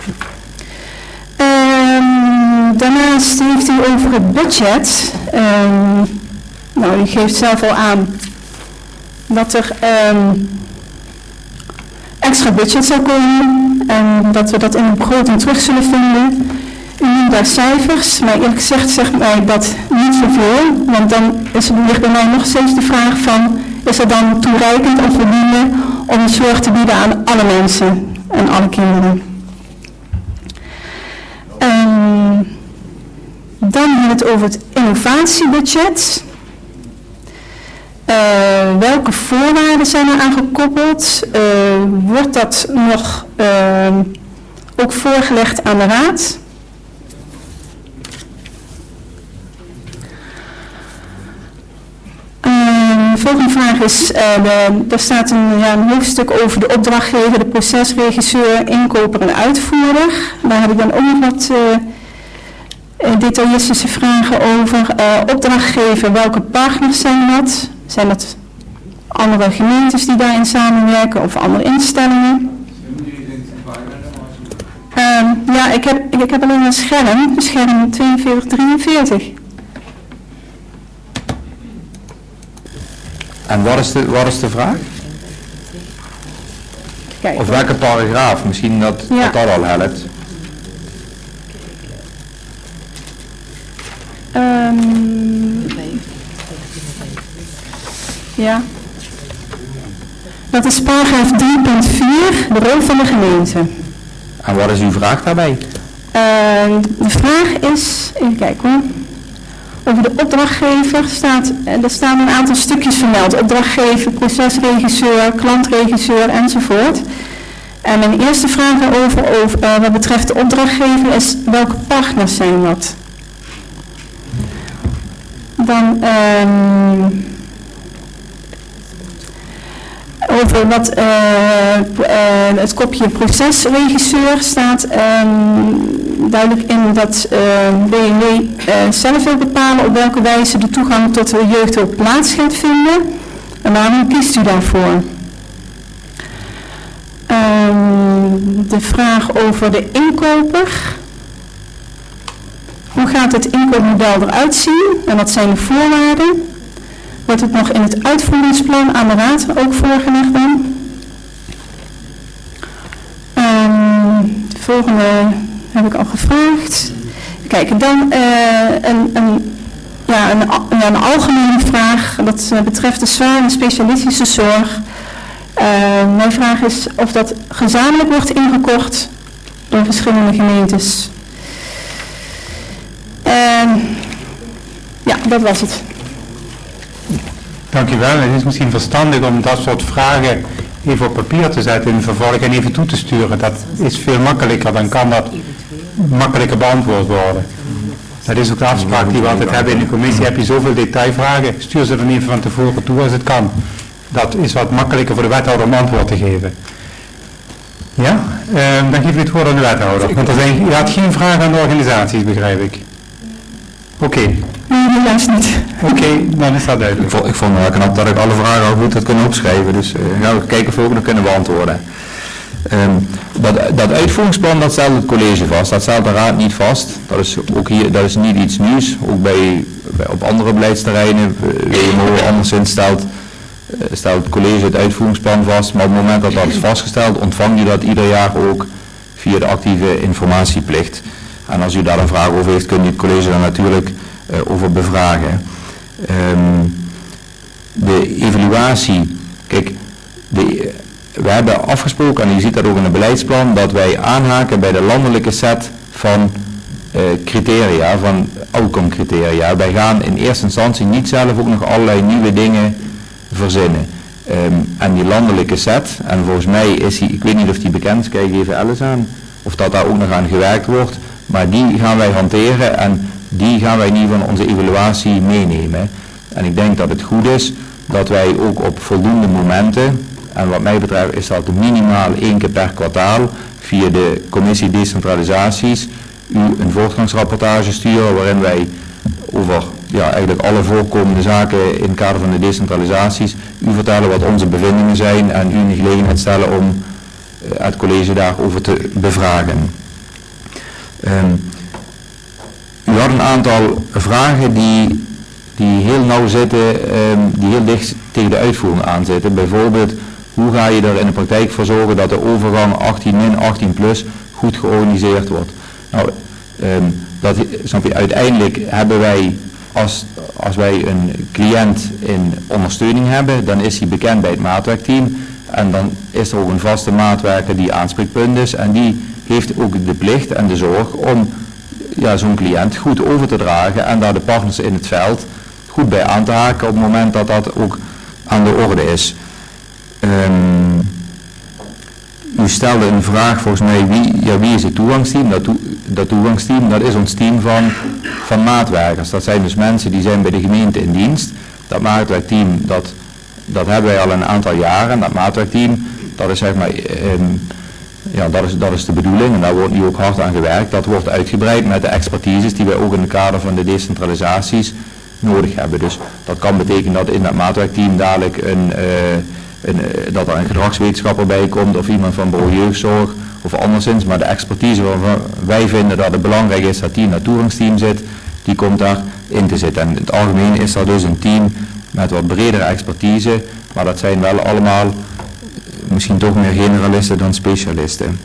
Um, daarnaast heeft u over het budget. Um, nou, u geeft zelf al aan dat er um, extra budget zou komen en dat we dat in de begroting terug zullen vinden. U noemt daar cijfers, maar eerlijk gezegd zegt mij dat niet zoveel, want dan is er ligt bij mij nog steeds de vraag van, is er dan toereikend of voldoende om zorg te bieden aan alle mensen en alle kinderen? Um, dan hebben we het over het innovatiebudget. Uh, welke voorwaarden zijn er aan gekoppeld? Uh, wordt dat nog uh, ook voorgelegd aan de Raad? De volgende vraag is, uh, de, er staat een, ja, een hoofdstuk over de opdrachtgever, de procesregisseur, inkoper en uitvoerder. Daar heb ik dan ook nog wat uh, detailistische vragen over. Uh, opdrachtgever, welke partners zijn dat? Zijn dat andere gemeentes die daarin samenwerken of andere instellingen? Uh, ja, ik heb, ik, ik heb alleen een scherm, scherm tweeënveertig drieënveertig. En wat is de, wat is de vraag? Kijk, of welke paragraaf? Misschien dat ja. dat, dat al helpt. Um, ja. Dat is paragraaf drie punt vier, de rol van de gemeente. En wat is uw vraag daarbij? Uh, de vraag is, even kijken hoor. Over de opdrachtgever staat, er staan een aantal stukjes vermeld. Opdrachtgever, procesregisseur, klantregisseur enzovoort. En mijn eerste vraag daarover, over, uh, wat betreft de opdrachtgever, is welke partners zijn dat? Dan um, over wat uh, uh, het kopje procesregisseur staat um, duidelijk in dat uh, B N W uh, zelf wil bepalen op welke wijze de toegang tot de jeugdhulp plaats gaat vinden. En waarom kiest u daarvoor? Um, de vraag over de inkoper. Hoe gaat het inkoopmodel eruit zien en wat zijn de voorwaarden? Wordt het nog in het uitvoeringsplan aan de Raad ook voorgelegd dan? Um, de volgende heb ik al gevraagd. Kijk, dan uh, een, een, ja, een, ja, een algemene vraag. Dat uh, betreft de zware specialistische zorg. Uh, mijn vraag is of dat gezamenlijk wordt ingekocht door verschillende gemeentes. Uh, ja, dat was het. Dankjewel. Het is misschien verstandig om dat soort vragen even op papier te zetten in vervolg en even toe te sturen. Dat is veel makkelijker, dan kan dat makkelijker beantwoord worden. Dat is ook de afspraak die we altijd hebben in de commissie. Heb je zoveel detailvragen, stuur ze dan even van tevoren toe als het kan. Dat is wat makkelijker voor de wethouder om antwoord te geven. Ja, uh, dan geef ik het woord aan de wethouder. Want er zijn, je had geen vragen aan de organisaties, begrijp ik. Oké. Okay. Nee, helaas niet. Oké, okay, dan is dat duidelijk. Ik vond, ik vond het wel knap dat ik alle vragen al goed had kunnen opschrijven. Dus uh, gaan we kijken of we ook nog kunnen beantwoorden. Um, dat, dat uitvoeringsplan, dat stelt het college vast. Dat stelt de raad niet vast. Dat is ook hier, dat is niet iets nieuws. Ook bij, bij op andere beleidsterreinen, W M O anderszins stelt, uh, stelt het college het uitvoeringsplan vast. Maar op het moment dat dat is vastgesteld, ontvangt u dat ieder jaar ook via de actieve informatieplicht. En als u daar een vraag over heeft, kunt u het college dan natuurlijk uh, over bevragen. Um, de evaluatie, kijk, de, we hebben afgesproken, en je ziet dat ook in het beleidsplan, dat wij aanhaken bij de landelijke set van uh, criteria, van outcome criteria. Wij gaan in eerste instantie niet zelf ook nog allerlei nieuwe dingen verzinnen. Um, en die landelijke set, en volgens mij is die, ik weet niet of die bekend is, kijk even Alice aan, of dat daar ook nog aan gewerkt wordt, maar die gaan wij hanteren en die gaan wij in ieder geval in onze evaluatie meenemen. En ik denk dat het goed is dat wij ook op voldoende momenten, en wat mij betreft is dat minimaal één keer per kwartaal, via de commissie decentralisaties, u een voortgangsrapportage sturen waarin wij over ja, eigenlijk alle voorkomende zaken in het kader van de decentralisaties u vertellen wat onze bevindingen zijn en u in de gelegenheid stellen om uh, het college daarover te bevragen. Um, u had een aantal vragen die, die heel nauw zitten, um, die heel dicht tegen de uitvoering aan zitten. Bijvoorbeeld, hoe ga je er in de praktijk voor zorgen dat de overgang achttien min, achttien plus goed georganiseerd wordt? Nou, um, dat, snap je, uiteindelijk hebben wij, als, als wij een cliënt in ondersteuning hebben, dan is hij bekend bij het maatwerkteam en dan is er ook een vaste maatwerker die aanspreekpunt is en die heeft ook de plicht en de zorg om ja, zo'n cliënt goed over te dragen en daar de partners in het veld goed bij aan te haken op het moment dat dat ook aan de orde is. Um, u stelde een vraag volgens mij, wie, ja, wie is het toegangsteam? Dat, to, dat toegangsteam, dat is ons team van, van maatwerkers. Dat zijn dus mensen die zijn bij de gemeente in dienst. Dat maatwerkteam, dat, dat hebben wij al een aantal jaren. Dat maatwerkteam, dat is zeg maar, um, ja, dat is, dat is de bedoeling en daar wordt nu ook hard aan gewerkt. Dat wordt uitgebreid met de expertises die wij ook in het kader van de decentralisaties nodig hebben. Dus dat kan betekenen dat in dat maatwerkteam dadelijk een... Uh, Een, dat er een gedragswetenschapper bij komt of iemand van bureau jeugdzorg of anderszins, maar de expertise waarvan wij vinden dat het belangrijk is dat die in dat toegangsteam zit, die komt daar in te zitten. En in het algemeen is dat dus een team met wat bredere expertise, maar dat zijn wel allemaal misschien toch meer generalisten dan specialisten.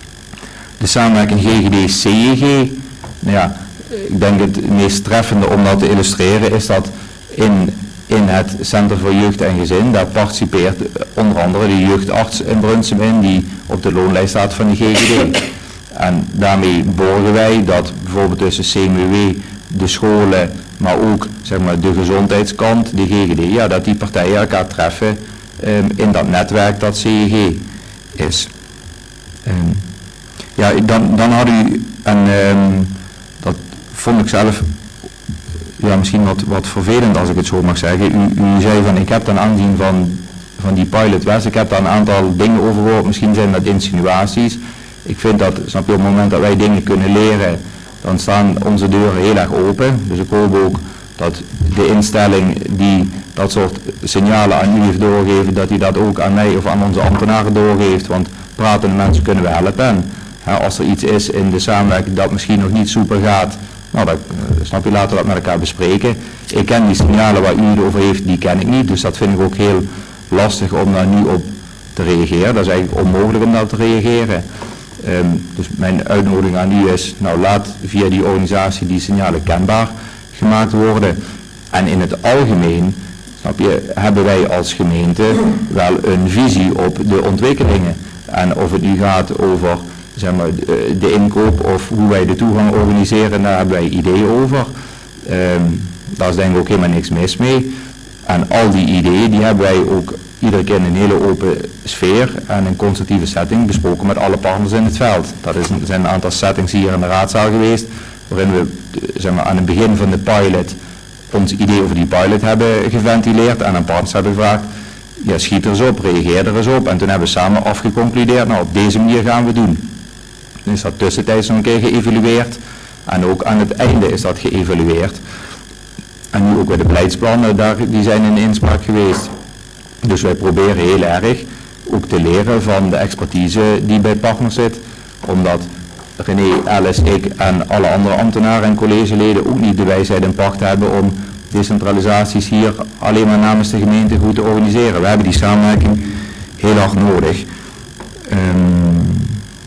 De samenwerking G G D C J G, nou ja, ik denk het meest treffende om dat te illustreren is dat in In het Centrum voor Jeugd en Gezin, daar participeert onder andere de jeugdarts in Brunsum in, die op de loonlijst staat van de G G D. En daarmee borgen wij dat bijvoorbeeld tussen C M W, de scholen, maar ook zeg maar, de gezondheidskant, de G G D, ja, dat die partijen elkaar treffen um, in dat netwerk dat C J G is. Um, ja, dan, dan had u, en um, dat vond ik zelf... ja, misschien wat, wat vervelend als ik het zo mag zeggen. U, u zei van, ik heb ten aanzien van, van die pilot West, ik heb daar een aantal dingen over gehoord, misschien zijn dat insinuaties. Ik vind dat, snap je, op het moment dat wij dingen kunnen leren, dan staan onze deuren heel erg open. Dus ik hoop ook dat de instelling die dat soort signalen aan u heeft doorgegeven, dat hij dat ook aan mij of aan onze ambtenaren doorgeeft, want pratende mensen kunnen we helpen. En, hè, als er iets is in de samenwerking dat misschien nog niet soepel gaat, nou, dat, snap je, laten we dat met elkaar bespreken. Ik ken die signalen waar u het over heeft, die ken ik niet. Dus dat vind ik ook heel lastig om daar nu op te reageren. Dat is eigenlijk onmogelijk om daar te reageren. Um, dus mijn uitnodiging aan u is, nou laat via die organisatie die signalen kenbaar gemaakt worden. En in het algemeen, snap je, hebben wij als gemeente wel een visie op de ontwikkelingen. En of het nu gaat over... zeg maar, de, de inkoop of hoe wij de toegang organiseren, daar hebben wij ideeën over. Um, daar is denk ik ook helemaal niks mis mee. En al die ideeën, die hebben wij ook iedere keer in een hele open sfeer en een constructieve setting besproken met alle partners in het veld. Dat is, er zijn een aantal settings hier in de raadzaal geweest, waarin we zeg maar, aan het begin van de pilot ons idee over die pilot hebben geventileerd en aan partners hebben gevraagd, ja, schiet er eens op, reageer er eens op. En toen hebben we samen afgeconcludeerd, nou op deze manier gaan we doen. Dan is dat tussentijds nog een keer geëvalueerd en ook aan het einde is dat geëvalueerd. En nu ook weer de beleidsplannen, daar, die zijn in inspraak geweest. Dus wij proberen heel erg ook te leren van de expertise die bij partners zit. Omdat René, Alice, ik en alle andere ambtenaren en collegeleden ook niet de wijsheid in pacht hebben om decentralisaties hier alleen maar namens de gemeente goed te organiseren. We hebben die samenwerking heel hard nodig. Um,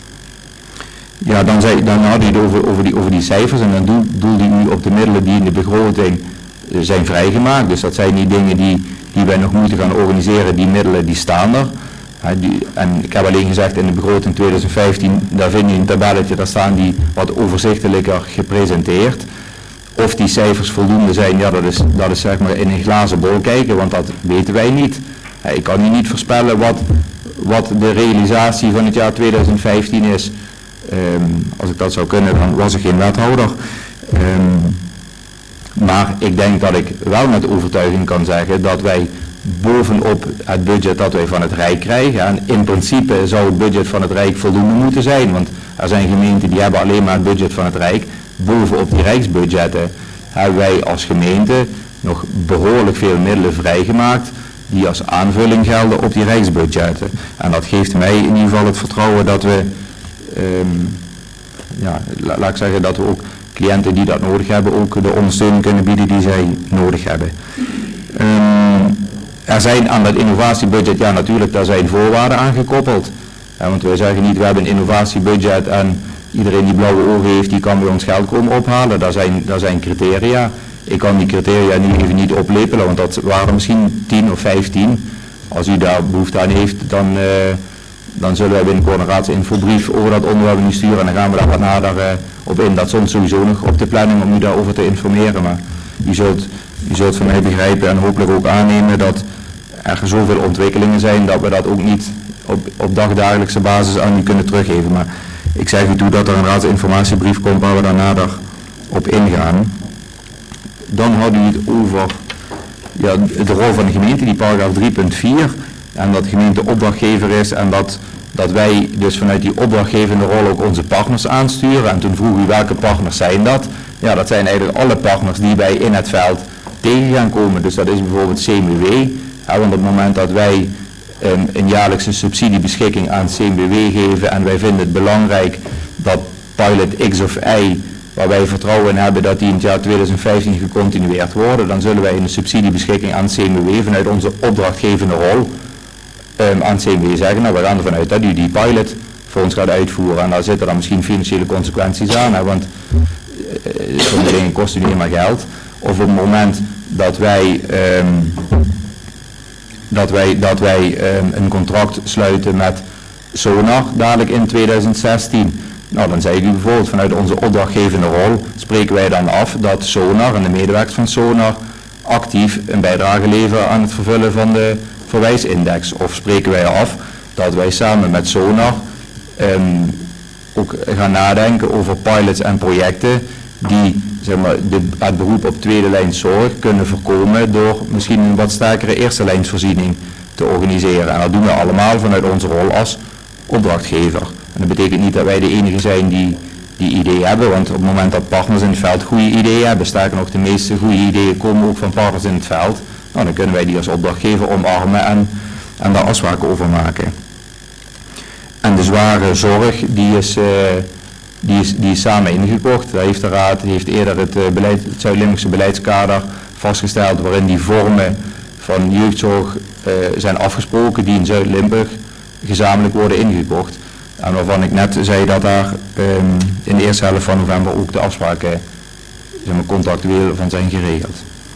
ja, dan, zei, dan had u het over, over, die, over die cijfers en dan doel, doelde u op de middelen die in de begroting uh, zijn vrijgemaakt. Dus dat zijn die dingen die, die wij nog moeten gaan organiseren, die middelen die staan er. Uh, die, en ik heb alleen gezegd in de begroting twintig vijftien, daar vind je een tabelletje, daar staan die wat overzichtelijker gepresenteerd. Of die cijfers voldoende zijn, ja, dat is, dat is zeg maar in een glazen bol kijken, want dat weten wij niet. Uh, ik kan u niet voorspellen wat, wat de realisatie van het jaar twintig vijftien is. Um, als ik dat zou kunnen, dan was ik geen wethouder. Um, maar ik denk dat ik wel met overtuiging kan zeggen dat wij bovenop het budget dat wij van het Rijk krijgen. En in principe zou het budget van het Rijk voldoende moeten zijn, want er zijn gemeenten die hebben alleen maar het budget van het Rijk. Bovenop die rijksbudgetten hebben wij als gemeente nog behoorlijk veel middelen vrijgemaakt die als aanvulling gelden op die rijksbudgetten. En dat geeft mij in ieder geval het vertrouwen dat we, um, ja, la, laat ik zeggen, dat we ook cliënten die dat nodig hebben ook de ondersteuning kunnen bieden die zij nodig hebben. Um, er zijn aan dat innovatiebudget, ja natuurlijk, daar zijn voorwaarden aan gekoppeld. Ja, want wij zeggen niet, we hebben een innovatiebudget en iedereen die blauwe ogen heeft, die kan bij ons geld komen ophalen. Daar zijn, daar zijn criteria. Ik kan die criteria nu even niet oplepelen, want dat waren misschien tien of vijftien. Als u daar behoefte aan heeft, dan, uh, dan zullen wij binnenkort een raadsinfobrief over dat onderwerp nu sturen en dan gaan we daar wat nader uh, op in. Dat stond sowieso nog op de planning om u daarover te informeren, maar u zult, u zult van mij begrijpen en hopelijk ook aannemen dat er zoveel ontwikkelingen zijn dat we dat ook niet op, op dagdagelijkse basis aan u kunnen teruggeven. Maar ik zeg u toe dat er een raadsinformatiebrief komt waar we daar nader op ingaan. Dan had u het over ja, de rol van de gemeente, die paragraaf drie punt vier. En dat de gemeente opdrachtgever is en dat, dat wij dus vanuit die opdrachtgevende rol ook onze partners aansturen. En toen vroeg u welke partners zijn dat? Ja, dat zijn eigenlijk alle partners die wij in het veld tegen gaan komen. Dus dat is bijvoorbeeld C M W. Ja, want op het moment dat wij um, een jaarlijkse subsidiebeschikking aan C M W geven en wij vinden het belangrijk dat pilot X of Y, waar wij vertrouwen in hebben dat die in het jaar tweeduizend vijftien gecontinueerd worden, dan zullen wij een subsidiebeschikking aan C M W vanuit onze opdrachtgevende rol um, aan C M W zeggen, nou we gaan ervan uit dat u die pilot voor ons gaat uitvoeren. En daar zitten dan misschien financiële consequenties aan, hè, want uh, sommige dingen kosten niet meer geld. Of op het moment dat wij, um, dat wij, dat wij um, een contract sluiten met Sonar dadelijk in tweeduizend zestien, nou dan zei u bijvoorbeeld vanuit onze opdrachtgevende rol spreken wij dan af dat Sonar en de medewerkers van Sonar actief een bijdrage leveren aan het vervullen van de verwijsindex. Of spreken wij af dat wij samen met Sonar um, ook gaan nadenken over pilots en projecten die zeg maar, de, het beroep op tweede lijn zorg kunnen voorkomen door misschien een wat sterkere eerste lijnsvoorziening te organiseren. En dat doen we allemaal vanuit onze rol als opdrachtgever. En dat betekent niet dat wij de enige zijn die die ideeën hebben, want op het moment dat partners in het veld goede ideeën hebben, sterker nog de meeste goede ideeën komen ook van partners in het veld, nou, dan kunnen wij die als opdrachtgever omarmen en, en daar afspraken over maken. En de zware zorg, die is, uh, die is, die is samen ingekocht. Daar heeft de Raad heeft eerder het, uh, beleid, het Zuid-Limburgse beleidskader vastgesteld waarin die vormen van jeugdzorg uh, zijn afgesproken die in Zuid-Limburg gezamenlijk worden ingekocht. En waarvan ik net zei dat daar um, in de eerste helft van november ook de afspraken zeg maar, contractueel van zijn geregeld.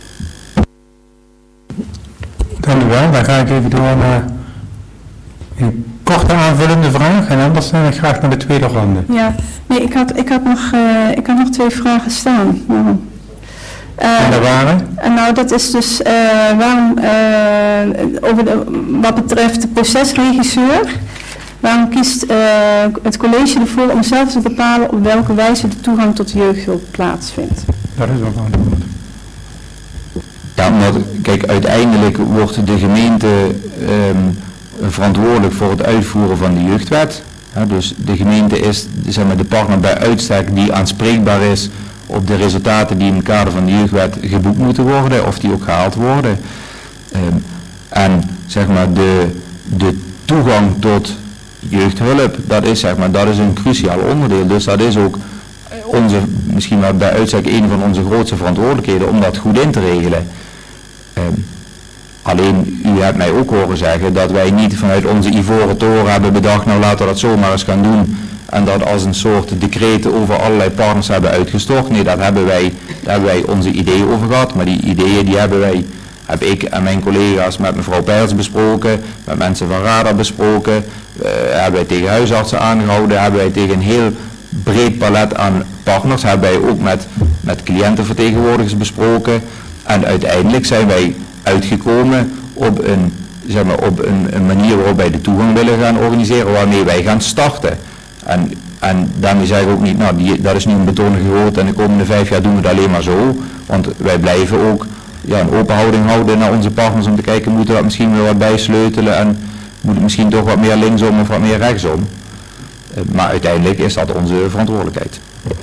Dank u wel. Dan ga ik even door naar een korte aanvullende vraag en anders dan ik graag naar de tweede ronde. Ja, nee, ik had, ik had, nog, uh, ik had nog twee vragen staan. Nou, uh, en dat waren? Uh, nou, dat is dus uh, waarom, uh, over de, wat betreft de procesregisseur, waarom kiest uh, het college ervoor om zelf te bepalen op welke wijze de toegang tot jeugdhulp plaatsvindt? Dat is wel antwoord. Ja, omdat, kijk, uiteindelijk wordt de gemeente um, verantwoordelijk voor het uitvoeren van de jeugdwet. Ja, dus de gemeente is zeg maar, de partner bij uitstek die aanspreekbaar is op de resultaten die in het kader van de jeugdwet geboekt moeten worden of die ook gehaald worden. Um, en zeg maar de, de toegang tot jeugdhulp, dat is, zeg maar, dat is een cruciaal onderdeel. Dus dat is ook onze, misschien wel bij uitstek een van onze grootste verantwoordelijkheden om dat goed in te regelen. Um, alleen, u hebt mij ook horen zeggen dat wij niet vanuit onze ivoren toren hebben bedacht, nou laten we dat zomaar eens gaan doen. En dat als een soort decreten over allerlei partners hebben uitgestort. Nee, daar hebben wij, daar hebben wij onze ideeën over gehad. Maar die ideeën die hebben wij, heb ik en mijn collega's met mevrouw Peijers besproken, met mensen van RADA besproken, uh, hebben wij tegen huisartsen aangehouden, hebben wij tegen een heel breed palet aan partners, hebben wij ook met, met cliëntenvertegenwoordigers besproken. En uiteindelijk zijn wij uitgekomen op een, zeg maar, op een, een manier waarop wij de toegang willen gaan organiseren, waarmee wij gaan starten. En, en daarmee zeg ik ook niet, nou die, dat is nu een betonnen gehoord en de komende vijf jaar doen we het alleen maar zo. Want wij blijven ook ja, een open houding houden naar onze partners om te kijken, moeten we dat misschien weer wat bijsleutelen en moet het misschien toch wat meer linksom of wat meer rechtsom. Uh, maar uiteindelijk is dat onze verantwoordelijkheid.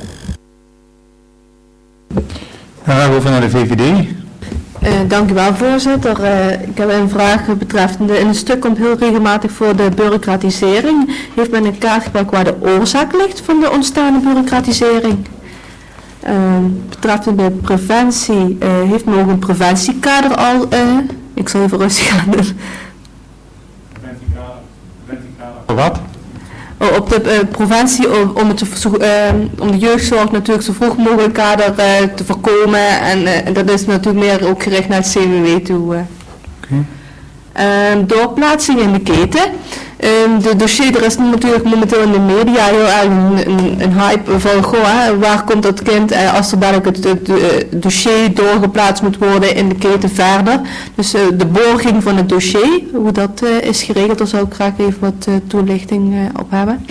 Dan gaan we over naar de V V D. Uh, dank u wel, voorzitter. Uh, ik heb een vraag betreffende, in een stuk komt heel regelmatig voor de bureaucratisering. Heeft men een kaart gebracht waar de oorzaak ligt van de ontstaande bureaucratisering? Uh, betreffende de preventie, uh, heeft men ook een preventiekader al? Uh, ik zal even rustig gaan doen. Preventiekader? Preventiekader. Wat? Op de uh, preventie om, om, het te, uh, om de jeugdzorg natuurlijk zo vroeg mogelijk kader uh, te voorkomen en uh, dat is natuurlijk meer ook gericht naar het C W W toe. Uh. Okay. Uh, doorplaatsing in de keten. Uh, de dossier, er is natuurlijk momenteel in de media heel erg een, een, een hype van goh, hè, waar komt dat kind uh, als er dadelijk het, het, het dossier doorgeplaatst moet worden in de keten verder. Dus uh, de borging van het dossier, hoe dat uh, is geregeld, daar zou ik graag even wat uh, toelichting uh, op hebben.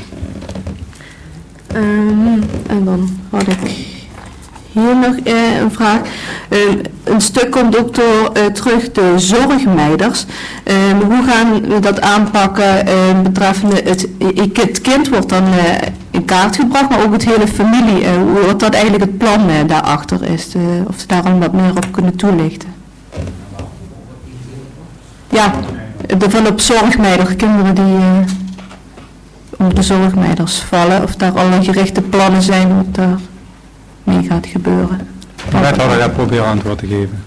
Um, en dan had ik hier nog uh, een vraag. Uh, een stuk komt ook door uh, terug de zorgmeiders. Uh, hoe gaan we dat aanpakken uh, betreffende het, het kind wordt dan uh, in kaart gebracht, maar ook het hele familie. Uh, hoe wat dat eigenlijk het plan uh, daarachter is. Uh, of ze daar al wat meer op kunnen toelichten. Ja, de, van de zorgmeider, kinderen die uh, onder de zorgmeiders vallen. Of daar al gerichte plannen zijn wat daar mee gaat gebeuren. De wethouder gaat proberen antwoord te geven.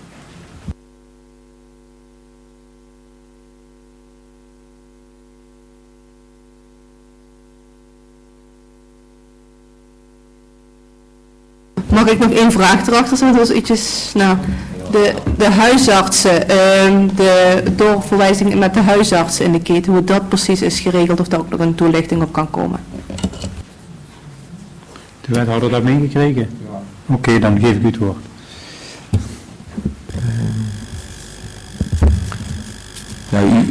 Mag ik nog één vraag erachter zetten? Dat is ietsjes, nou, de, de huisartsen, uh, de doorverwijzing met de huisartsen in de keten, hoe dat precies is geregeld, of daar ook nog een toelichting op kan komen. De wethouder dat meegekregen? Oké, okay, dan geef ik u het woord. Ja, u,